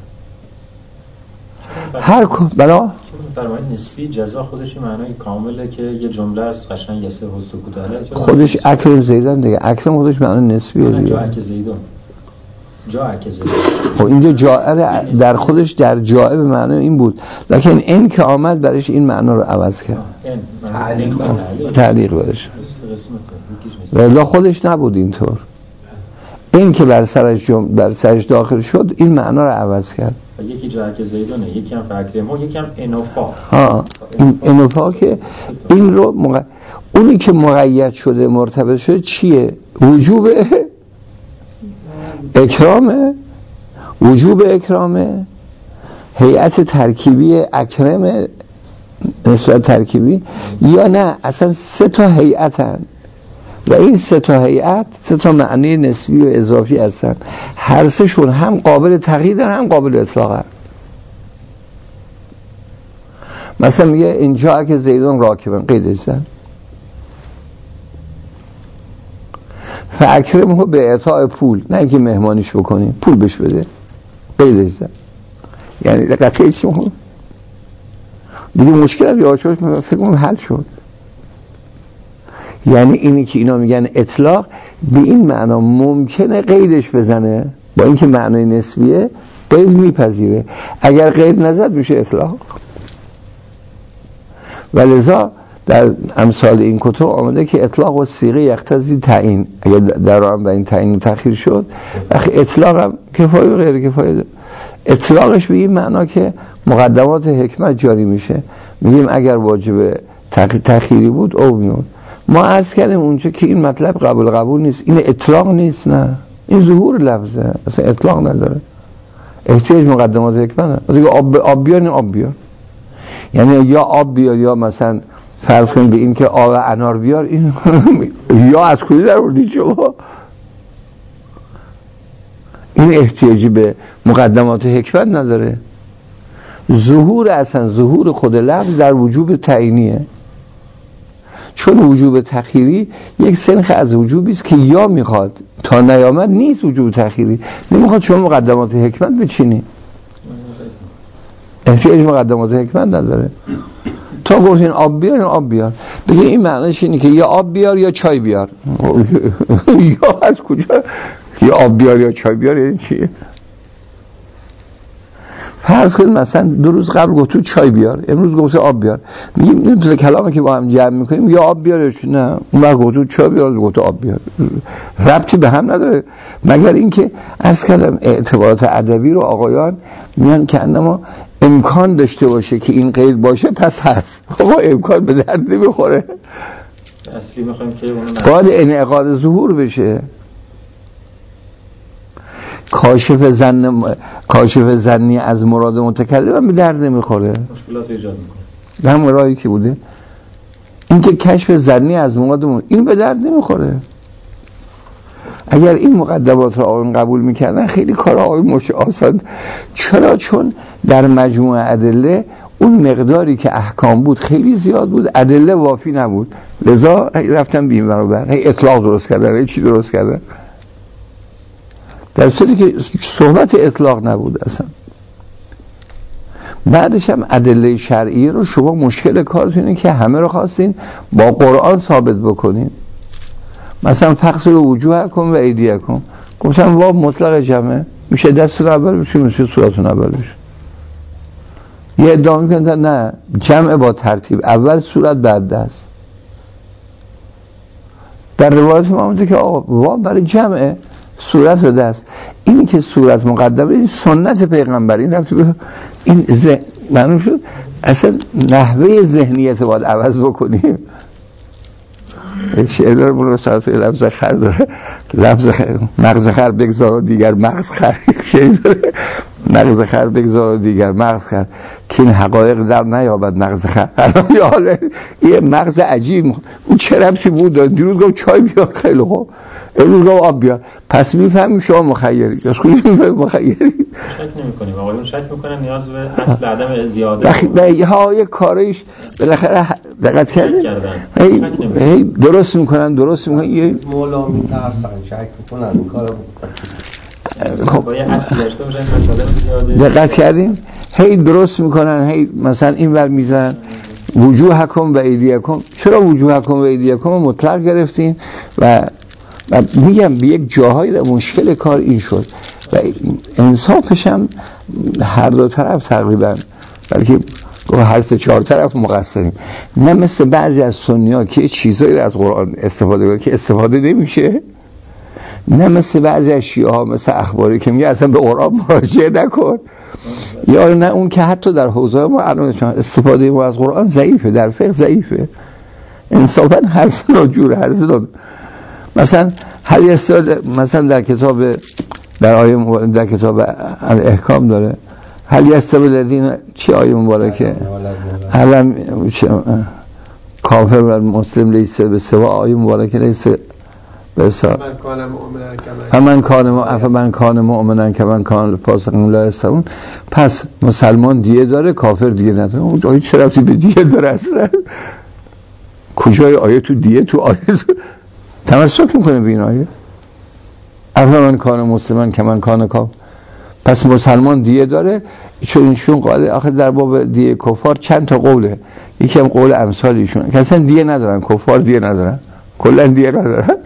هر بلا در معنی نسبی جزا خودش معنای کامله که یه جمله است قشنگ یسه و سکوت داره، خودش اکرم زیدان دیگه، اکرم خودش معنای نسبیه دیگه. جا اک زیدان، جا اک زیدان. خب اینجا جائر در خودش در جائر به معنای این بود، لکن این که آمد برش این معنا رو عوض کرد، تعلیق برش، ولی خودش نبود اینطور. این که بر سرش داخل شد این معنا رو عوض کرد. یکی جا اک زیدانه، یکی هم فاکرمو، یکی هم انوفا. این انوفا که این رو اونی که مقید شده مرتبط شده چیه؟ وجوب اکرامه، وجوب اکرامه، هیئت ترکیبی اکرم نسبت ترکیبی، یا نه اصلا 3 تا هیئتن و این 3 تا هیئت 3 تا معنی نسبی و اضافی هستن، هر 3 شون هم قابل تغییر هم قابل اطلاقن. مثلا میگه اینجا که زیدون راکبن قیدش زن، فاکرمه به اعطاء پول، نه اینکه مهمانیش بکنیم پول بهش بده، قیدش زن. یعنی دقیقه چی مهم دیگه مشکل هم یا شد فکر کنم حل شد. یعنی اینی که اینا میگن اطلاق به این معنا ممکنه قیدش بزنه، با اینکه معنای نسبیه قید میپذیره، اگر قید نزد میشه اطلاق. ولذا در امثال این کتب آمده که اطلاق و صیغه یقتضی تعیین، اگر در آن به این تعیین تأخیر شد اطلاق هم کفایه و غیر کفایه. اطلاقش به این معنا که مقدمات حکمت جاری میشه، میگیم اگر واجب تأخیری بود او میون. ما عرض کردیم اونجا که این مطلب قبول نیست، این اطلاق نیست، نه این ظهور لفظه، اصلا اطلاق نداره، احتیاج مقدمات حکمت. مثلا آب بیار، آب بیار، یعنی یا آب بیار یا مثلا فرض کنیم به این که آب انار بیار، این یا از کجا در آوردی شما؟ این احتیاجی به مقدمات حکمت نداره. ظهور اصلا ظهور خود لفظ در وجوب تعیینیه، چون وجوب تأخیری یک سنخ از وجوبی است که یا میخواد تا نیامد نیست، وجوب تأخیری نمیخواد شما مقدمات حکمت بچینی، احتیاج مقدمات حکمت نداره. تا گفتین آب بیار، آب بیار، بگه این معنیش اینه که یا آب بیار یا چای بیار. یا از کجا یا آب بیار یا چای بیار یعنی چیه؟ فرض کنید مثلا 2 روز قبل گفتو چای بیار، امروز گفته آب بیار، میگیم این تو کلامی که با هم جمع میکنیم یا آب بیار یا نه، اون وقت گفتو چای بیار گفتو آب بیار، ربطی به هم نداره، مگر اینکه عرض کردم اعتبارات ادبی رو آقایان میان که انما امکان داشته باشه که این قید باشه پس هست. خب امکان به درد نمیخوره، اصلی میخوایم که اون باید انعقاد ظهور بشه. کاشف زنی از مراد متکلم به درد نمیخوره، مشکلات ایجاد میکنه. همون راهی که بوده این که کشف زنی از مراد این به درد نمیخوره. اگر این مقدمات را آقایون قبول میکردن خیلی کار آقایون آسان. چرا؟ چون در مجموع ادله اون مقداری که احکام بود خیلی زیاد بود، ادله وافی نبود، لذا رفتن بیم برابر اطلاق درست کردن، چی درست کردن، در صورتی که صحبت اطلاق نبود اصلا. بعدش هم ادله شرعی رو شما مشکل کارتون اینه که همه رو خواستین با قرآن ثابت بکنین. مثلا فقص رو وجوه کن و ایدیه کن، گفتم واب مطلق جمعه، میشه دستون اول بشه، میشه صورتون اول بشه. یه ادعا میکنن نه جمع با ترتیب، اول صورت بعد دست. در روایت ما آمده که آقا واب برای جمعه، صورت و دست. اینی که صورت مقدمه این سنت پیغمبر، این رفت این معلوم شد اصلا نحوه ذهنیت باید عوض بکنیم. شعر داره برو ساعت لفظ خر داره، لفظ مغز خر بگذار و دیگر مغز خر، شعر داره مغز خر بگذار و دیگر مغز خر که این حقایق در نیابد مغز خر. یه مغز عجیب، اون چه ربطی بود؟ دیروز گفت چای بیار، خیلی خوب، امروز گفت آب بیار، پس میفهمیم شما مخیری یا خودی میفهمیم مخیری. شک نمی‌کنیم آقایون، شک می‌کنن نیاز به اصل عدم زیاده یه کاریش بالاخره دقت کردن هی درست میکنن یه مولا میترسن شک میکنن این کارو خب با یه اصل داشته باشن مسئله زیاده. دقت کردیم هی درست میکنن، هی مثلا این ور میزن وجوهکم و ایدیکم. چرا وجوهکم و ایدیکم مطلق گرفتین؟ و میگم به یک جاهایی مشکل کار این شد و انصافش هم هر دو طرف تقریبا، بلکه هر سه چهار طرف مقصریم. نه مثل بعضی از سنی‌ها که چیزایی رو از قرآن استفاده کنه که استفاده نمیشه، نه مثل بعضی از شیعه ها مثل اخباری که میگه اصلا به قرآن مراجعه نکن، یا نه اون که حتی در حوزه ما الان استفاده ما از قرآن ضعیفه، در فقه ضعیفه. انصافا هر سه جوره، هر سه مثلا مثلا در کتاب در آیه در کتاب الاحکام داره هل یستوی الذین، چی آیه مبارکه هل کافر و مسلم لیس به سوا، آیه مبارکه لیس به سوا فمن کان مؤمنا کمن کان فاسقا لا یستوون. پس مسلمان دیه داره، کافر دیه نداره. اون آیه چه ربطی به دیه داره اصلا؟ کجای آیه تو دیه؟ تو آیه تمسک میکنه به این آیه من کان مسلمان که من کان کافر. پس مسلمان دیه داره، چون قال آخه در باب دیه کفار چند تا قوله، یکی هم قول امثال ایشون که اصلا دیه ندارن، کفار دیه ندارن، کلا دیه ندارن.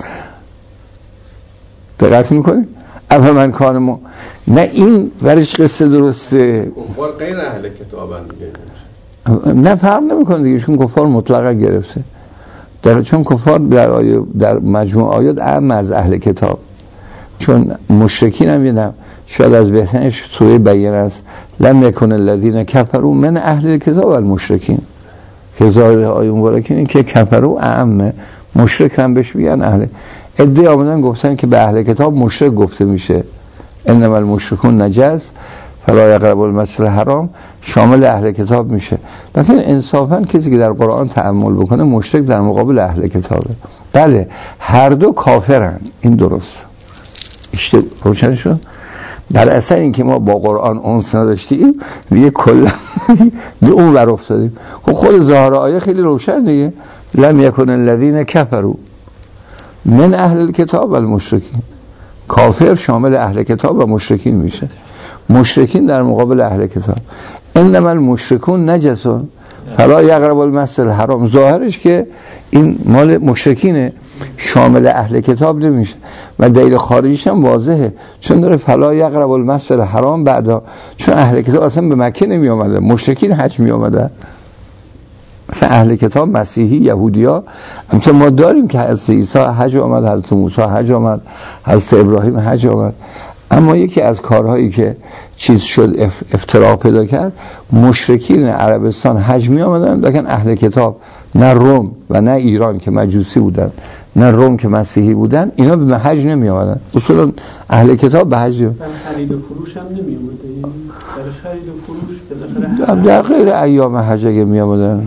دقت میکنی؟ من کان نه این ورش قصه درسته، کفار غیر اهل کتابن دیگه، نه فرق نمیکنه دیگه، چون کفار مطلقا گرفته، چون کفار در مجموع آیات اعم از اهل کتاب، چون مشرکین هم یه شاید از بهترینش سوره بیان است لم یکن الذین کفروا من اهل کتاب والمشرکین، که ظاهر آیه مبارکه این که کفروا اعم، مشرک هم بهش میگن اهل. ادعی آمدن گفتن که به اهل کتاب مشرک گفته میشه، انما المشرکون نجس فلا یقربوا المسجد الحرام، شامل اهل کتاب میشه. لیکن انصافا کسی که در قرآن تأمل بکنه مشرک در مقابل اهل کتابه. بله هر دو کافرن، این درست روشن شد. در اصل این که ما با قرآن انس نداشتیم دیگه کلا به اون ور افتادیم. خب خود ظاهر آیه خیلی روشن دیگه، لم یکن الذین کفروا من اهل الکتاب والمشرکین، کافر شامل اهل کتاب و مشرکین میشه، مشرکین در مقابل اهل کتاب. انما المشرکون نجسون فلا یقربوا المسجد الحرام، ظاهرش که این مال مشرکینه، شامل اهل کتاب نمیشه. و دلیل خارجیش هم واضحه، چون داره فلا یقربوا المسجد الحرام بعدا، چون اهل کتاب اصلا به مکه نمی آمده، مشرکین حج می آمده. مثلا اهل کتاب مسیحی یهودیا همچنین ما داریم که حضرت عیسی حج آمد، حضرت موسی حج آمد، حضرت ابراهیم حج آمد. اما یکی از کارهایی که چیز شد افتراق پیدا کرد، مشرکین عربستان حج می آمدن، لیکن اهل کتاب نه روم و نه ایران که مجوسی بودن، نه روم که مسیحی بودن، اینا به حج نمی آمدن. اصولا اهل کتاب به حج نمی آمدن. خرید و فروش هم نمی آمده، در خرید و فروش بالاخره در غیر ایام حج اگه می آمدن،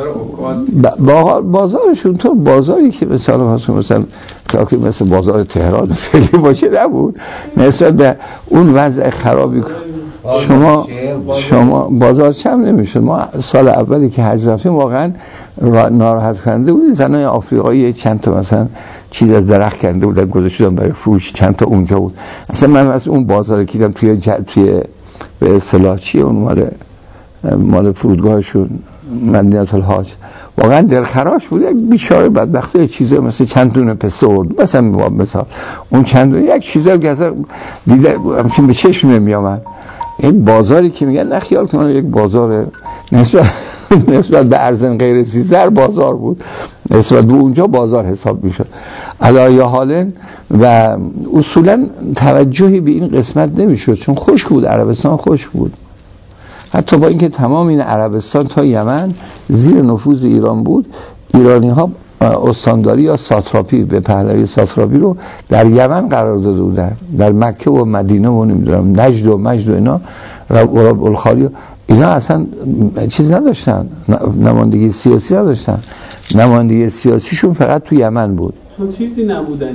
بازارشون تو بازاری که مثلا مثل بازار تهران فعلی باشه نبود، نسبت به اون وضع خرابی. شما بازار چم نمیشد. ما سال اولی که حج رفتیم واقعا ناراحت کننده بود. زنای آفریقایی چند تا مثلا چیز از درخت کنده بودن گذاشتن برای فروش، چند تا اونجا بود. اصلا من از اون بازار که دیدم توی به اصطلاح چیه اون مال فرودگاهشون مدینه الحاج، واقعا دلخراش بود. یک بیچاره بدبخته چیزا مثل چند دونه پسته آورد مثلا اون چند دونه یک چیزا که اصلا دیده همچین به چشم نمیامد. این بازاری که میگن نه خیال کنم یک بازار نسبت به ارزن غیر زیزر بازار بود، نسبت به اونجا بازار حساب میشد. علایه حالن و اصولا توجهی به این قسمت نمیشد، چون خشک بود، عربستان خشک بود. حتی با اینکه تمام این عربستان تا یمن زیر نفوذ ایران بود، ایرانی ها استانداری یا ساتراپی به پهلوی ساتراپی رو در یمن قرار داده بودن، در مکه و مدینه و نمیدونم نجد و مجد و اینا، رب الخالی اینا اصلا چیز نداشتن، نمایندگی سیاسی نداشتن، نمایندگی سیاسیشون فقط تو یمن بود، چون چیزی نبودن،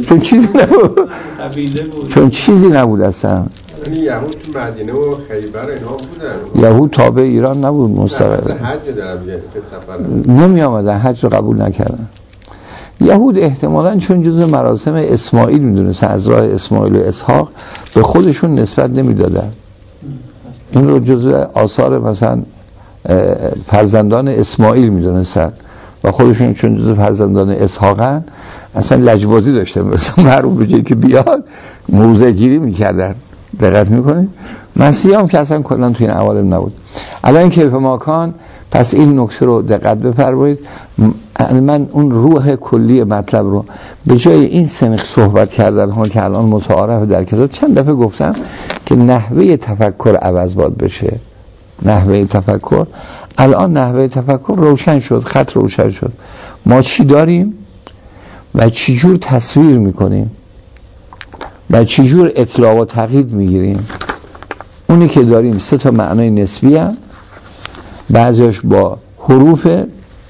چون چیزی نبود اصلا. یعنی یهود تو مدینه و خیبر اینا بودن، یهود تابع ایران نبود مستقل، حج دارم نمی آمدن، حج رو قبول نکردن. یهود احتمالاً چون جزء مراسم اسماعیل میدونستن، از راه اسماعیل و اسحاق، به خودشون نسبت نمیدادن، این رو جزء آثار مثلا فرزندان اسماعیل میدونستن و خودشون چون جزء فرزندان اسحاقن اصلا لجبازی داشتن، مثلا معروف به جایی که بیاد موزه گیری میکردن. دقت میکنید؟ مسیح هم که اصلا کلا توی این عوالم نبود. الان کیف ماکان، پس این نکته رو دقت بفرمایید. من اون روح کلی مطلب رو به جای این سنخ صحبت کردن ها که الان متعارف در کتاب، چند دفعه گفتم که نحوه تفکر عوض باید بشه. نحوه تفکر، الان نحوه تفکر روشن شد، خط روشن شد، ما چی داریم و چی جور تصویر میکنیم و چی جور اطلاع و تقیید میگیریم. اونی که داریم 3 معنای نسبی هم، بعضیاش با حروفه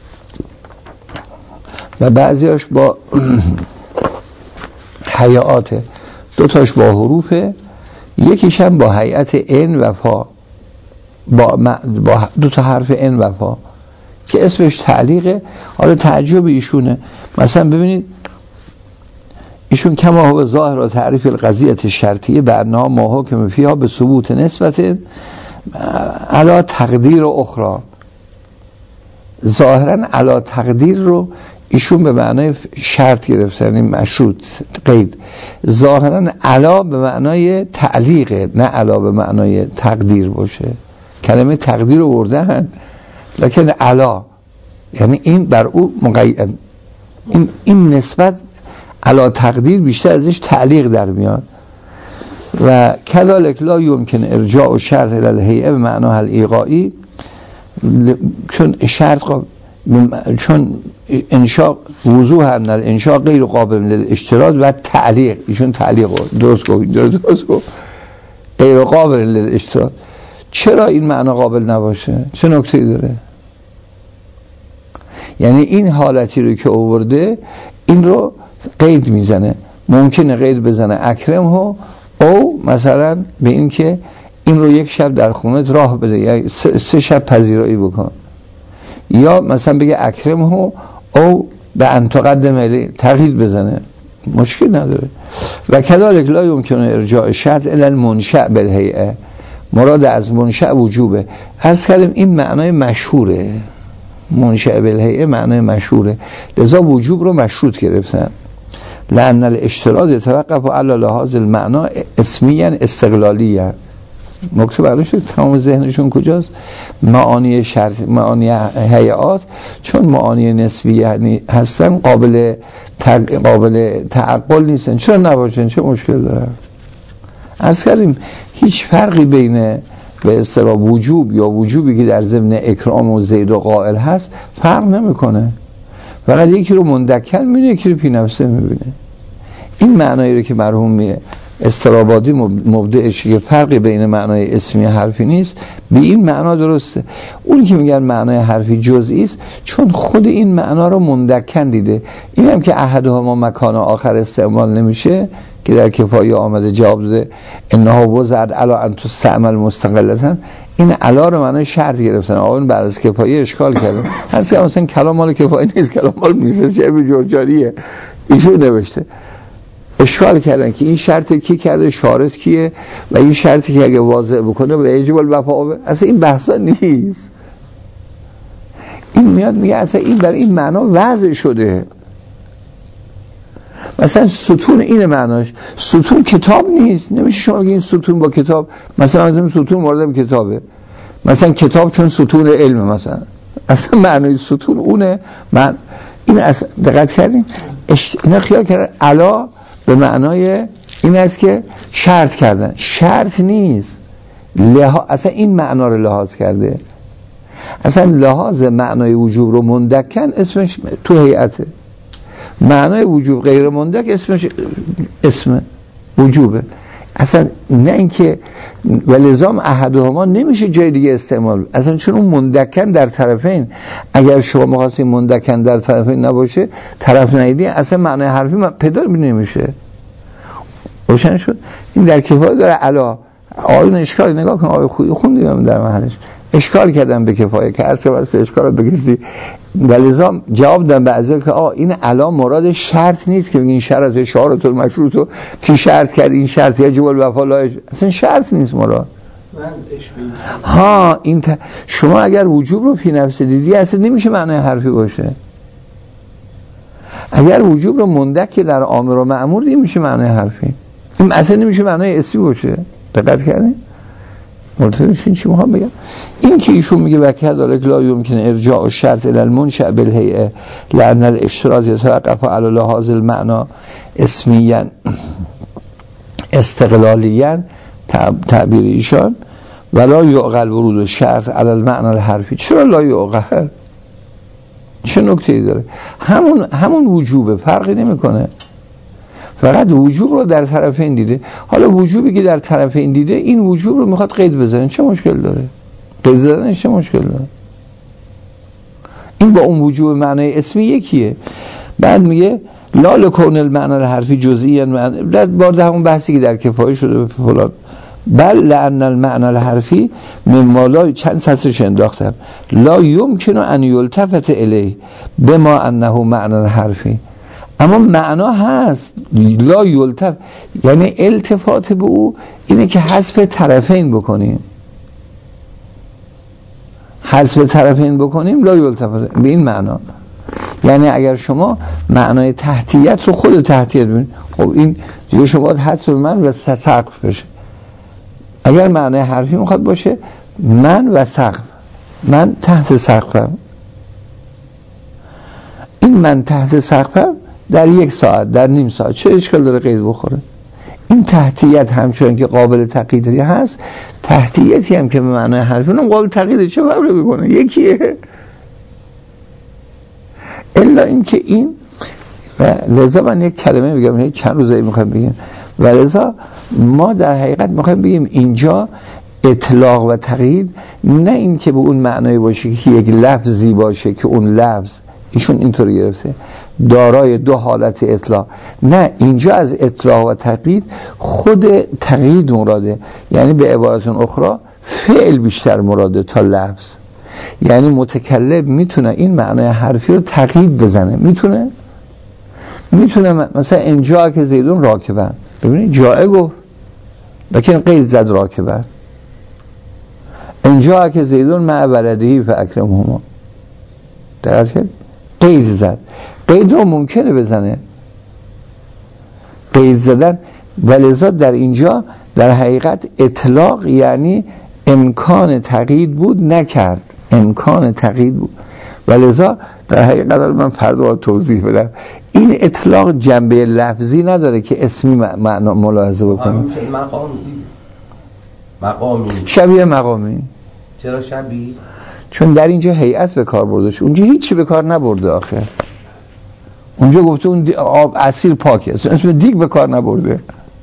و بعضیاش با هیئاته، 2 با حروفه، یکیش هم با هیئت ان و فا، با 2 حرف ان و فا که اسمش تعلیقه. حالا تعجب ایشونه، مثلا ببینید ایشون کما هو ظاهر و تعریف القضیه شرطیه بعدنا ما حکم فیها به ثبوت نسبت علا تقدیر و اخرى. ظاهرا علا تقدیر رو ایشون به معنای شرط گرفتن، یعنی مشروط، قید. ظاهرا علا به معنای تعلیقه، نه علا به معنای تقدیر باشه. کلمه تقدیر رو بردن، لکن علا یعنی این بر او مقید، این نسبت علا تقدیر بیشتر ازش تعلیق در میاد. و کذالک لا یمکن ارجاع و شرط الی الهیئه به معناها الایقاعی، چون شرط چون انشاء وضوح ان الانشاء غیر قابل للاشتراط و تعلیق، ایشون تعلیق درست گفت، غیر قابل للاشتراط. چرا این معنا قابل نباشه؟ چه نکته‌ای داره؟ یعنی این حالتی رو که آورده این رو قید میزنه، ممکنه قید بزنه اکرم ها، او مثلا به این که این رو 1 شب در خونت راه بده یا 3 شب پذیرایی بکن، یا مثلا بگه اکرم ها او به انتقدم علی تقیید بزنه، مشکل نداره. و کذالک لا یمکن ارجاع شرط الی المنشأ بالهیئه، مراد از منشأ وجوبه. عرض کردم این معنای مشهوره، منشأ بالهیئه معنای مشهوره، لذا وجوب رو مشروط گرفتن. لأن الاشتراط يتوقف على لحاظ المعنى اسميا استقلاليا. مکتوب برای شد تمام ذهنشون کجاست؟ معانی شرط، معانی هیئات، چون معانی نسبی یعنی هستن قابل تعقل نیستن. چرا نباشن؟ چه مشکل داره؟ از کردیم هیچ فرقی بین به اصطلاح وجوب یا وجوبی که در ضمن اکرام و زید و قائل هست فرق نمیکنه، فقط یکی رو مندکن میبینه، یکی رو پی نفسه میبینه. این معنایی رو که مرحوم استرابادی مبدعش که فرقی بین معنای اسمی حرفی نیست، به این معنا درسته. اون که میگن معنای حرفی جزئی است، چون خود این معنا رو مندکن دیده. این هم که احدها ما مکان آخر استعمال نمیشه که در کفایه آمده جواب داده انها وزعت علی ان تستعمل مستقلتا، این علا رو معنای شرط گرفتن. آقایون بعد از کفایه اشکال کردن، هست که مثلا کلام مال کفایه نیست، کلام مال میرزا شریف جرجانیه، ایشون نوشته. اشکال کردن که این شرط کی کرده، شارط کیه، و این شرطی که اگه واضح بکنه به یجب الوفا. اصلا این بحثا نیست. این میاد میگه اصلا این برای این معنا وضع شده. مثلا ستون این معناش، ستون کتاب نیست. نمیشه شما بگید این ستون با کتاب، مثلا از این ستون وارد کتابه، مثلا کتاب چون ستون علم، مثلا اصلا معنای ستون اونه. من این اصلا دقت کردین اینا خیال کردن علا به معنای این است که شرط کردن، شرط نیست. اصلا این معنا رو لحاظ کرده، اصلا لحاظ معنای وجوب رو مندکن اسمش تو هیئته. معنای وجوب غیر مندک اسمش اسم وجوبه اصلا، نه اینکه ولزام احدهما نمیشه جای دیگه استعمال اصلا، چون اون مندکن در طرفین. اگر شما می‌خواستین مندکن در طرفین نباشه طرف نیدی اصلا معنای حرفی پیدا نمیشه. روشن شد؟ این در کفایه داره. علا آیون اشکال نگاه کن، آیه خوندیم در محلش اشکال کردن به کفایه که عرض که واسه اشکال به کسی ولزام جواب دادن بعضی که این علا مراد شرط نیست که این شرط شارط المشروط رو کی شرط کرد، این شرط یجب الوفا لا اصلا شرط نیست مراد. ها این شما اگر وجوب رو فی نفس دیدی اصلا نمیشه معنای حرفی باشه. اگر وجوب رو مندک در امر و مأمور دیدی میشه معنای حرفی، این اصلا نمیشه معنای اسمی باشه. دقت کردین؟ مرتضی چی میخوام بگم؟ این که ایشون میگه وکیل داره لا یمکن ارجاع الشرط الى المنشأ بالهیئه لان الاشتراط يتوقف على لحاظ المعنى اسميا استقلاليا تعبیر ایشان ولا يعقل ورود الشرط على المعنى الحرفی. چرا لا يعقل؟ چه نکته‌ای داره؟ همون وجوبه، فرقی نمیکنه، فقط وجوب رو در طرفین دیده. حالا وجوبی که در طرفین دیده این وجوب رو میخواد قید بزنه، چه مشکل داره؟ قید زدنش چه مشکل داره؟ این با اون وجوب معنای اسمی یکیه. بعد میگه لا لکون المعنی الحرفی جزئی، بعد همون بحثی که در کفایه شده به فلان، بل لان المعنی الحرفی مما لا، چند سطرش انداختم، لا یمکن ان یلتفت الیه بما انه معنی حرفی، اما معنا هست لا یلتف، یعنی التفات به او اینه که حذف طرفین بکنیم، حذف طرفین بکنیم لا یلتفت به این معنا. یعنی اگر شما معنای تحتیت رو خود تحتیت ببینید، خب این دیگه شما باید حذف من و سقف بشه. اگر معنای حرفی میخواد باشه من و سقف، من تحت سقفم، این من تحت سقفم در 1 ساعت، در نیم ساعت، چه اشکال داره قید بخوره؟ این تحتیت همچنان که قابل تقییدی هست، تحتیتی هم که به معنای حرفی اونم قابل تقییده، چه فرقی میکنه؟ یکیه. الا اینکه این و لذا من یک کلمه میگم، چند روزایی میخوایم بگیم، و لذا ما در حقیقت میخوایم بگیم اینجا اطلاق و تقیید نه این که به اون معنای باشه که یک لفظی باشه که اون لفظ ایشون اینطوری گرفته دارای 2 حالت اطلاق، نه، اینجا از اطلاق و تقیید خود تقیید مراده، یعنی به عبارت اخرى فعل بیشتر مراده تا لفظ. یعنی متکلم میتونه این معنای حرفی رو تقیید بزنه، میتونه مثلا اینجا که زیدون راکبن، ببینید جائه گفت لیکن قید زد راکبن، اینجا که زیدون مع ولدهی فاکرمهما، درست قید زد. قید رو ممکنه بزنه، قید زدن، ولذا در اینجا در حقیقت اطلاق یعنی امکان تقیید بود، نکرد، امکان تقیید بود، ولذا در حقیقت من فردا توضیح بدم این اطلاق جنبه لفظی نداره که اسمی معنا ملاحظه بکنیم. مقامی شبیه مقامی. چرا شبیه؟ چون در اینجا هیئت به کار برده شد، اونجا هیچی به کار نبرده آخر. اونجا گفته اون آب اصیل پاکه، اسم دیگ به کار نبرده.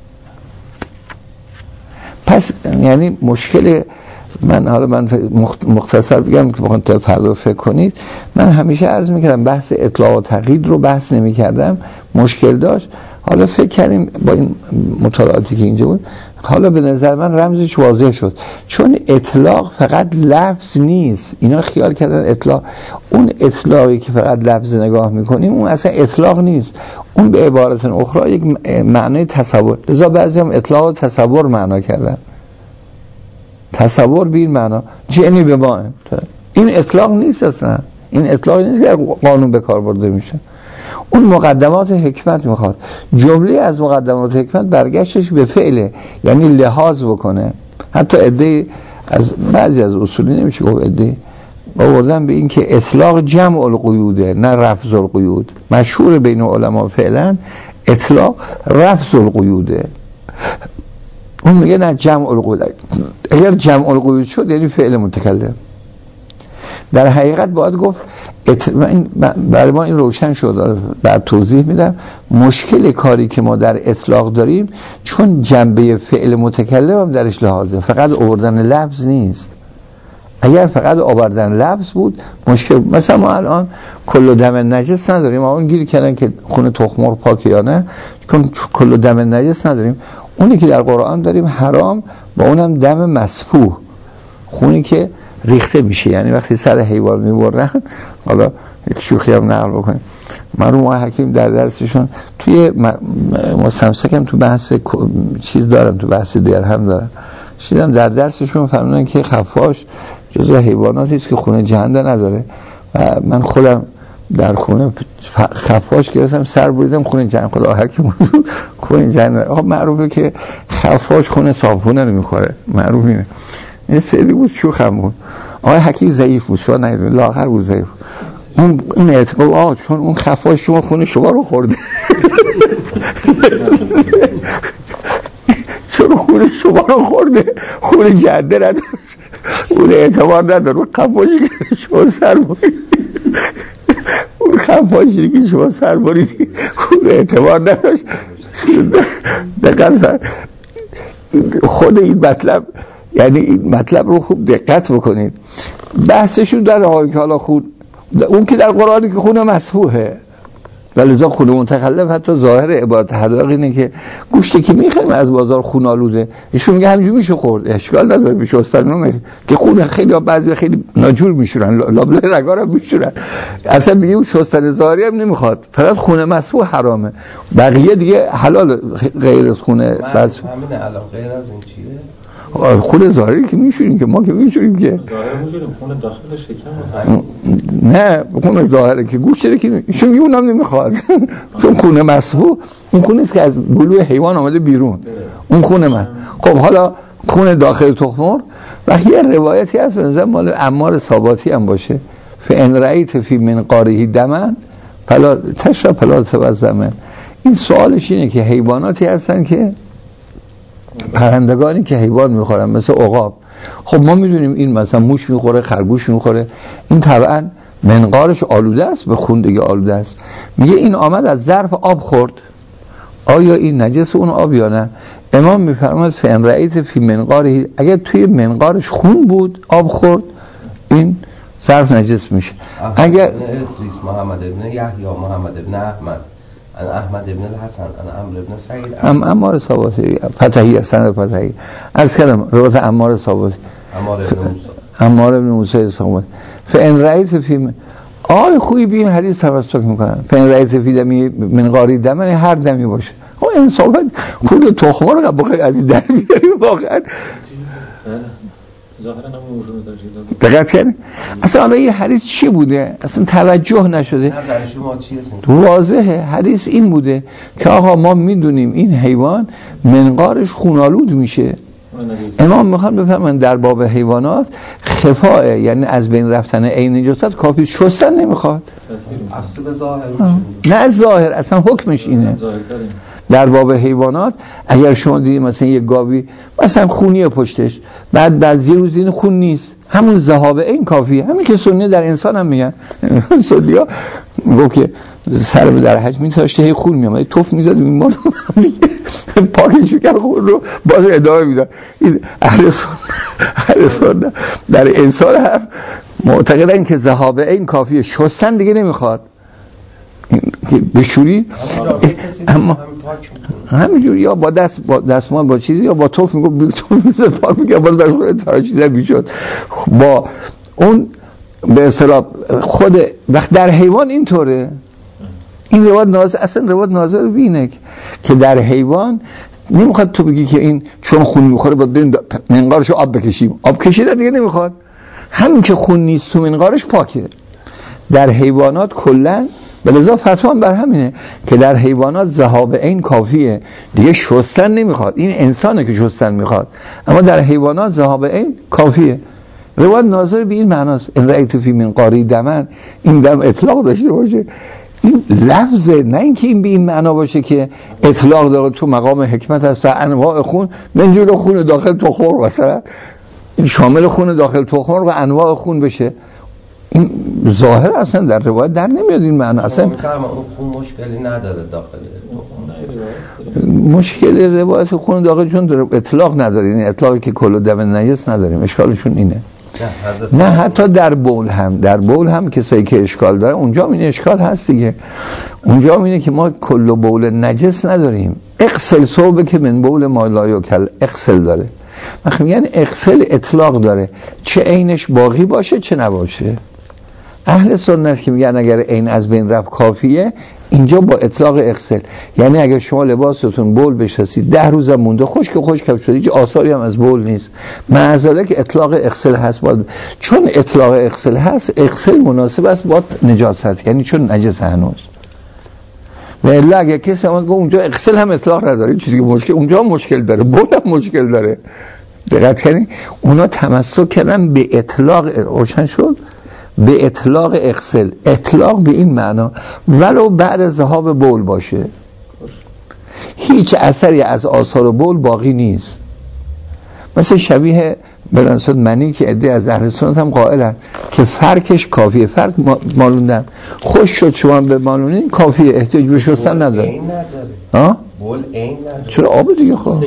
پس یعنی مشکل من، حالا من مختصر بگم که بخواید تا فردا فکر کنید، من همیشه عرض میکردم بحث اطلاق و تقیید رو بحث نمیکردم، مشکل داشت. حالا فکر کردیم با این مطالعاتی که اینجا بود، حالا به نظر من رمزش واضح شد، چون اطلاق فقط لفظ نیست. اینا خیال کردن اطلاق، اون اطلاقی که فقط لفظ نگاه میکنیم اون اصلا اطلاق نیست، اون به عبارت اخرى یک معنی تصور. لذا بعضی هم اطلاق و تصور معنا کردن، تصور به این معنا جنی به ما، این اطلاق نیست اصلا، این اطلاقی نیست که قانون به کار برده میشه. اون مقدمات حکمت میخواد، جمله از مقدمات حکمت برگشتش به فعله، یعنی لحاظ بکنه. حتی عده از بعضی از اصولی نمیشه گفت، عده آوردن به این که اطلاق جمع القیوده نه رفض القیود. مشهور بین علما فعلا اطلاق رفض القیوده، اون میگه نه جمع القیود. اگر جمع القیود شد یعنی فعل متکلم. در حقیقت باید گفت برای ما این روشن شد. بعد توضیح میدم. مشکل کاری که ما در اطلاق داریم چون جنبه فعل متکلم هم درش لحاظه، فقط آوردن لفظ نیست. اگر فقط آوردن لفظ بود مشکل. مثلا ما الان کل دم نجس نداریم، اون گیر کردن که خون تخم مرغ پاکه یا نه، چون کل دم نجس نداریم. اونی که در قرآن داریم حرام، با اونم دم مسفوح، خونی که ریخته میشه، یعنی وقتی سر حیوان میبرن. حالا یک شوخی هم نقل بکنیم، مرحوم آقای حکیم در درسشون توی مستمسکم تو بحث چیز دارم، تو بحث درهم دارم، شیدم در درسشون فرمودن که خفاش جزو حیواناتی است که خون جهنده نداره. و من خودم در خونه خفاش گرفتم، سر بریدم، خون جهنده. خدا حکیم خون جهنده. آقا معروفه که خفاش خون صابخونه رو میخوره، معروف اینه. این سری بود، شوخم بود. آقای حکیم ضعیف بود، شما نگیدون، لاغر بود، ضعیف. اون اعتقاد چون اون خفاش شما خون شما رو خورده چون خون شما رو خورده، خون جهنده نداره، اون اعتبار نداره. اون خفاشی که شما سر برید، اون خفاشی که شما سر برید، اون اعتبار نداشت. دقیقا خود این مطلب، یعنی این مطلب رو خوب دقت بکنید. بحثشون در حالی که حالا خون، اون که در قرآنی که خون مسفوحه، ولذا خون متخلف حتی ظاهر عبارت حداقل اینه که گوشتی که میخریم از بازار خون آلوده، ایشون میگه همینجوری میشه خورد، اشکال نداره، میشه استاد که خون خیلی بعضی خیلی ناجور میشورن، لابلای رگا رو میشورن. اصلا میگه اون شستن ظاهری هم نمیخواد، فقط خون مسفوح حرامه، بقیه دیگه حلال غیر از خون مسفوح. همین الان غیر از این چیه؟ خون ظاهری که میشوریم، که ما که میشوریم که ظاهر میشوریم، خون داخل شکم نه، خون ظاهره که گوشت که ایشون اونم نمیخواد چون خون مسفوح اون خونی است که از گلوی حیوان آمده بیرون، اون خون من. خب حالا خون داخل تخم مرغ، و یه روایتی هست به نظر مال عمار صاباتی هم باشه، فان رأیت فی منقاره دما فلا تشرب فلا تبزم. این سوالش اینه که حیواناتی هستن که پرندگانی که حیوان میخورن مثل عقاب، خب ما میدونیم این مثلا موش میخوره، خرگوش میخوره، این طبعا منقارش آلوده است، به خون دیگه آلوده است. میگه این آمد از ظرف آب خورد، آیا این نجس اون آب یا نه؟ امام میفرماید فان رأیت فی منقاره، اگر توی منقارش خون بود آب خورد، این ظرف نجس میشه. اگر ادریس محمد ابن یحیی محمد ابن احمد احمد ابن الحسن عمرو ابن سعید عمار صاباتی فتحی سند فتحی عرض کردم روایت عمار صاباتی عمار ابن موسی صاباتی فان رأیت فی آل خوبی به این حدیث تمسک میکنن. فان رأیت فی دمی منقاری دم، هر دمی باشه. خب انصافا کل تخم رو بخیر از این در بیاریم واقعا. ظاهرا همون وجود داره. دقت کردین؟ اصلا حالا این حدیث چی بوده؟ اصلا توجه نشده. نظر شما چیه؟ واضحه حدیث این بوده که آقا ما میدونیم این حیوان منقارش خونالود میشه. امام میخوان بفهمن در باب حیوانات خفاء، یعنی از بین رفتن عین نجاست کافی، شستن نمیخواد. اصل به ظاهر نه از ظاهر، اصلا حکمش اینه. در باب حیوانات اگر شما دیدید مثلا یک گاوی مثلا خونیه پشتش، بعد یه روز این خون نیست، همون ذهاب این کافیه. همین که سنی در انسان هم میگن. سنی‌ها گفت که سر در حج می‌تاشته هی خون میومد، توف میزد میمون دیگه پاکش می‌کرد خون رو، باز ادامه میداد. این اهل سنت در انسان هم معتقدن که ذهاب این کافیه، شستن دیگه نمیخواد. بشوری اما همینجور یا با دستمال با چیزی یا با توف میگو توف میزد پاک میگه، باز برای تراشیده میشد. با اون به اصطلاح خود وقت در حیوان اینطوره. این روایت نازل، اصلا روایت نازل بینه که در حیوان نمیخواد تو بگی که این چون خون میخوره با منقارش آب بکشیم، آب کشیدن دیگه نمیخواد. همین که خون نیست تو منقارش پاکه. در حیوانات کلن ولذا فتوا بر همینه که در حیوانات ذهاب عین کافیه، دیگه شستن نمیخواد. این انسانه که شستن میخواد، اما در حیوانات ذهاب عین کافیه. روایت ناظر به این معناست ان رأیت فی منقاری دمن، این دم اطلاق داشته باشه. این لفظه، نه اینکه این به این معنا باشه که اطلاق داره تو مقام حکمت است و انواع خون منجور خون داخل تخم مثلا این شامل خون داخل تخم و انواع خون بشه. این ظاهر اصلا در روایت در نمیاد این معنی. اصلا اون خون مشکلی نداره داخل مشکل روایت خون داخل چون اطلاق نداره، یعنی اطلاقی که کل و دم نجس نداریم، اشکالشون اینه. نه حتی در بول هم کسایی که اشکال داره اونجا این اشکال هست دیگه. اونجا اینه که ما کل و بول نجس نداریم. اغسل ثوبک که من بول ما لا یؤکل اغسل داره. وقتی میگن اغسل اطلاق داره، چه عینش باقی باشه چه نباشه. اهل سنت که میگن اگر عین از بین رفت کافیه، اینجا با اطلاق اغسل، یعنی اگر شما لباستون بول بشستید 10 روز مونده خشک شده، هیچ آثاری هم از بول نیست، معذاله که اطلاق اغسل هست. چون اطلاق اغسل هست، اغسل مناسب است با نجاست، یعنی چون نجس هنوز. و الا اگر کسی اومد گفت اونجا اغسل هم اطلاق نداره، چیزی که مشکل اونجا مشکل داره، بول هم مشکل داره. دقت کنید اونا تمسک کردن به اطلاق، روشن شد، به اطلاق اغسل. اطلاق به این معنا ولو بعد از ذهاب بول باشه، هیچ اثری از آثار بول باقی نیست. مثل شبیه بلانسود منی که عده از اهل سنت هم قائلن که فرکش کافیه، فرک مالوندن خوش شد شما به مالونین کافیه، احتیاج به شستن نداره. ها؟ بول عین نداره. چرا آب دیگه خب؟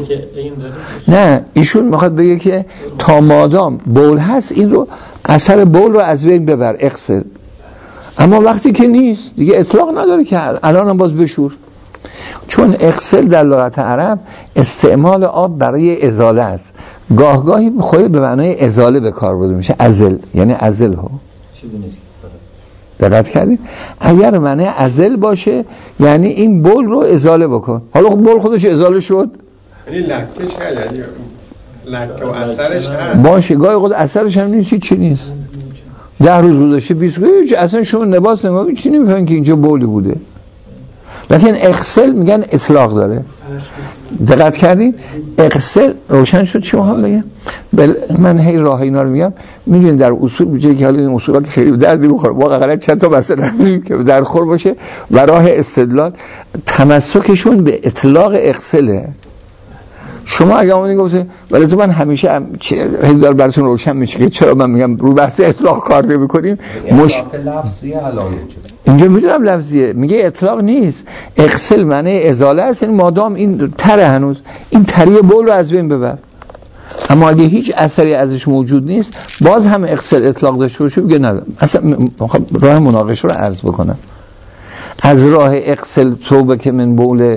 نه ایشون میخواد بگه که تا مادام بول هست این رو اثر بول رو از بین ببر اغسل، اما وقتی که نیست دیگه اطلاق نداره که الان هم باز بشور. چون اغسل در لغت عرب استعمال آب برای ازاله است، گاهگاهی خود به معنای ازاله به کار برده میشه، ازل یعنی ازل ها چیزی نیست. دقت کردید؟ اگر معنی ازل باشه یعنی این بول رو ازاله بکن. حالا بول خودش ازاله شد، یعنی لکهش یعنی لکه و اثرش هست باشه، گاهی خود اثرش هم نیست، چی نیست. 10 روز گذشته 20 روز اصلا شما لباس نمی‌بینید، چی نمی‌فهمید که اینجا بولی بوده. لکن اغسل میگن اطلاق داره. دقت کردید؟ اغسل روشن شد. چی میخوام بگم؟ من هی راه اینا رو میگم. میدونید در اصول بجای که حالا این اصولات خیلی دردی بخوره، واقعا غلط چند تا مسئله که در خور باشه و راه استدلال تمسکشون به اطلاق اغسله. شما اگه اونی گفته ولی تو من همیشه هی دار براتون روشن میشه که چرا من میگم رو بحث اطلاق کار نمی‌کنیم. اطلاق لفظیه الان اینجا میدونم لفظیه، میگه اطلاق نیست. اغسل معنی ازاله است، یعنی مادام این تره هنوز این تری بول رو از بین ببر. اما اگه هیچ اثری ازش موجود نیست باز هم اغسل اطلاق داشته باشه بگه نه. اصلا راه مناقشه رو عرض بکنم. از راه اغسل ثوبک که من بول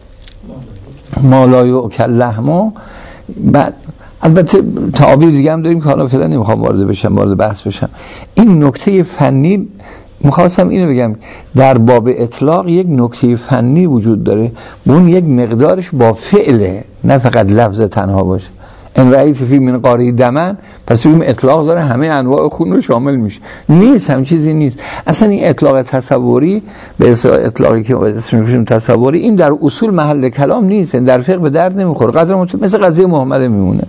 ما لا یؤکل لحمه. بعد البته تعابیر دیگه هم داریم که حالا فعلا نمیخوام وارد بحث بشم. این نکته فنی میخواستم اینو بگم، در باب اطلاق یک نکته فنی وجود داره، اون یک مقدارش با فعله، نه فقط لفظ تنها باشه. ان رأیت فی من قاره دمن، پس بگیم اطلاق داره همه انواع خون رو شامل میشه. نیست، هم چیزی نیست. اصلا این اطلاق تصوری به اصطلاح اطلاقی که اسمش میگیم تصوری، این در اصول محل کلام نیست، در فقه به درد نمیخوره، قدر مثل قضیه محمد میمونه.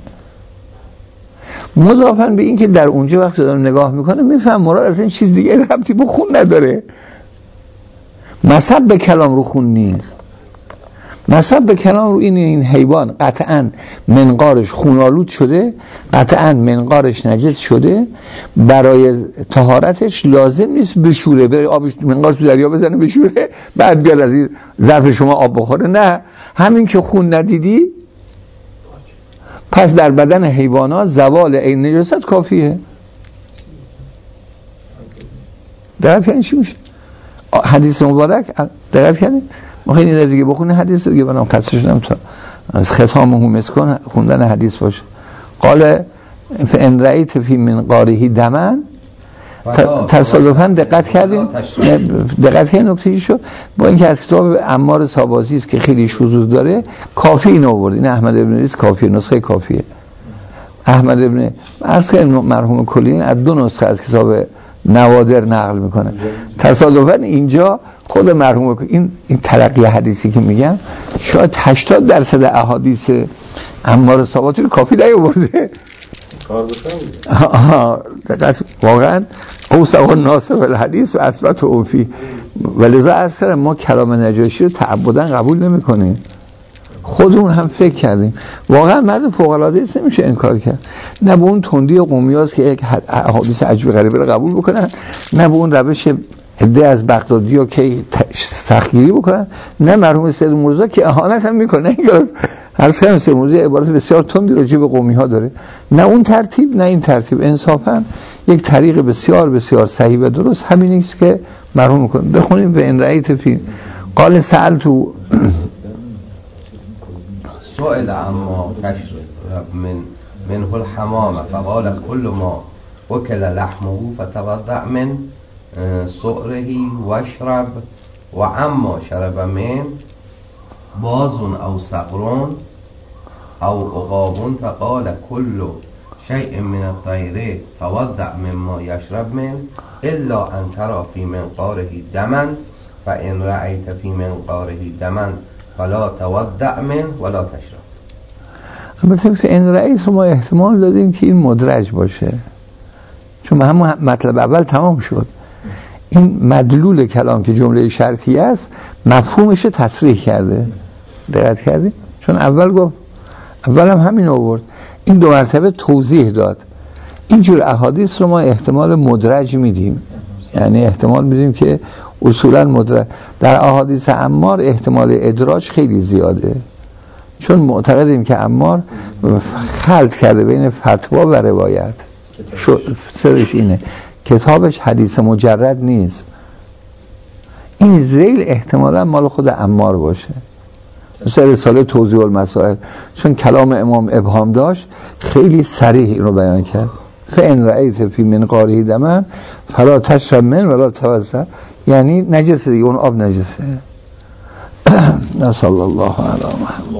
مضافاً به این که در اونجا وقتی دارم نگاه میکنه میفهم مراد از این چیز دیگه ربطی به خون نداره. مصب به کلام رو خون نیست، مصب به کلام رو این حیوان قطعاً منقارش خونالود شده، قطعاً منقارش نجس شده، برای طهارتش لازم نیست بشوره، بره آبش منقارش تو دریا بزنه بشوره بعد بیاد از این ظرف شما آب بخوره. نه، همین که خون ندیدی پس در بدن حیوانات زوال این نجاست کافیه. دقت کنید چی میشه حدیث مبارک. دقت کنید میخواین این دیگه بخونه حدیث دیگه، برام قصه شدم تا از ختام هم مسکن خوندن حدیث باشه. قال فان رأیت فی من قاره دمن، تصادفاً دقت کردین نکته‌ای شد با اینکه از کتاب عمار سابازی است که خیلی شذوذ داره، کافی اینو آورد. این احمد ابن ریس کافیه، نسخه کافیه. احمد ابن عرض مرحوم کلی از 2 نسخه از کتاب نوادر نقل میکنه. تصادفاً اینجا خود مرحوم این تلقی حدیثی که میگن شاید 80% احادیث عمار سابازی رو کافی نیاورده. کار بکنید واقعا قوسه ناصف الحدیث و اثبت اوفی. ولذا اصلا ما کلام نجاشی رو تعبداً قبول نمی کنیم. خودمون هم فکر کردیم واقعا مرد فوق‌العاده است، نمیشه انکار کرد. نه به اون تندی قومیاست که یک احادیث عجیب غریبه رو قبول بکنن، نه به اون روش عده از بغدادی‌ها که سختگیری بکنن، نه مرحوم سید مرزا که اهانت هم میکنه. اینکه هر سه سید مرزا عبارت بسیار تندی راجع به قومی‌ها داره، نه اون ترتیب نه این ترتیب. انصافا یک طریق بسیار بسیار صحیح و درست همین است که مرحوم میکنه. بخونیم به این رأیت فی قال سألتو سئل اما تشرب منه الحمام فقال كل ما وكل لحمه فتوضع من سؤره واشرب وعما شرب من باز او صقر او عقاب فقال كل شيء من الطير توضع مما يشرب من الا ان ترى في منقاره دما فان رأيت في منقاره دما فلا تودع من ولا تشرب. البته فی این رئیس ما احتمال دادیم که این مدرج باشه، چون همون مطلب اول تمام شد. این مدلول کلام که جمله شرطی است مفهومش تصریح کرده. دقت کردیم؟ چون اول گفت، اول هم همین آورد، این دو مرتبه توضیح داد. اینجور احادیث رو ما احتمال مدرج میدیم، یعنی eحتمال میدیم که اصولا مدرج. در احادیث عمار احتمال ادراج خیلی زیاده، چون معتقدیم که عمار خلط کرده بین فتوا و روایت. سرش اینه کتابش حدیث مجرد نیست. این ذیل احتمالا مال خود عمار باشه، مثل رساله توضیح المسائل، چون کلام امام ابهام داشت خیلی صریح این رو بیان کرد. فإن رأیت فی منقاره دما فلا تشرب من ولا توضع، یعنی نجسه دیگه، اون آب نجسه. نصلی الله علی محمد.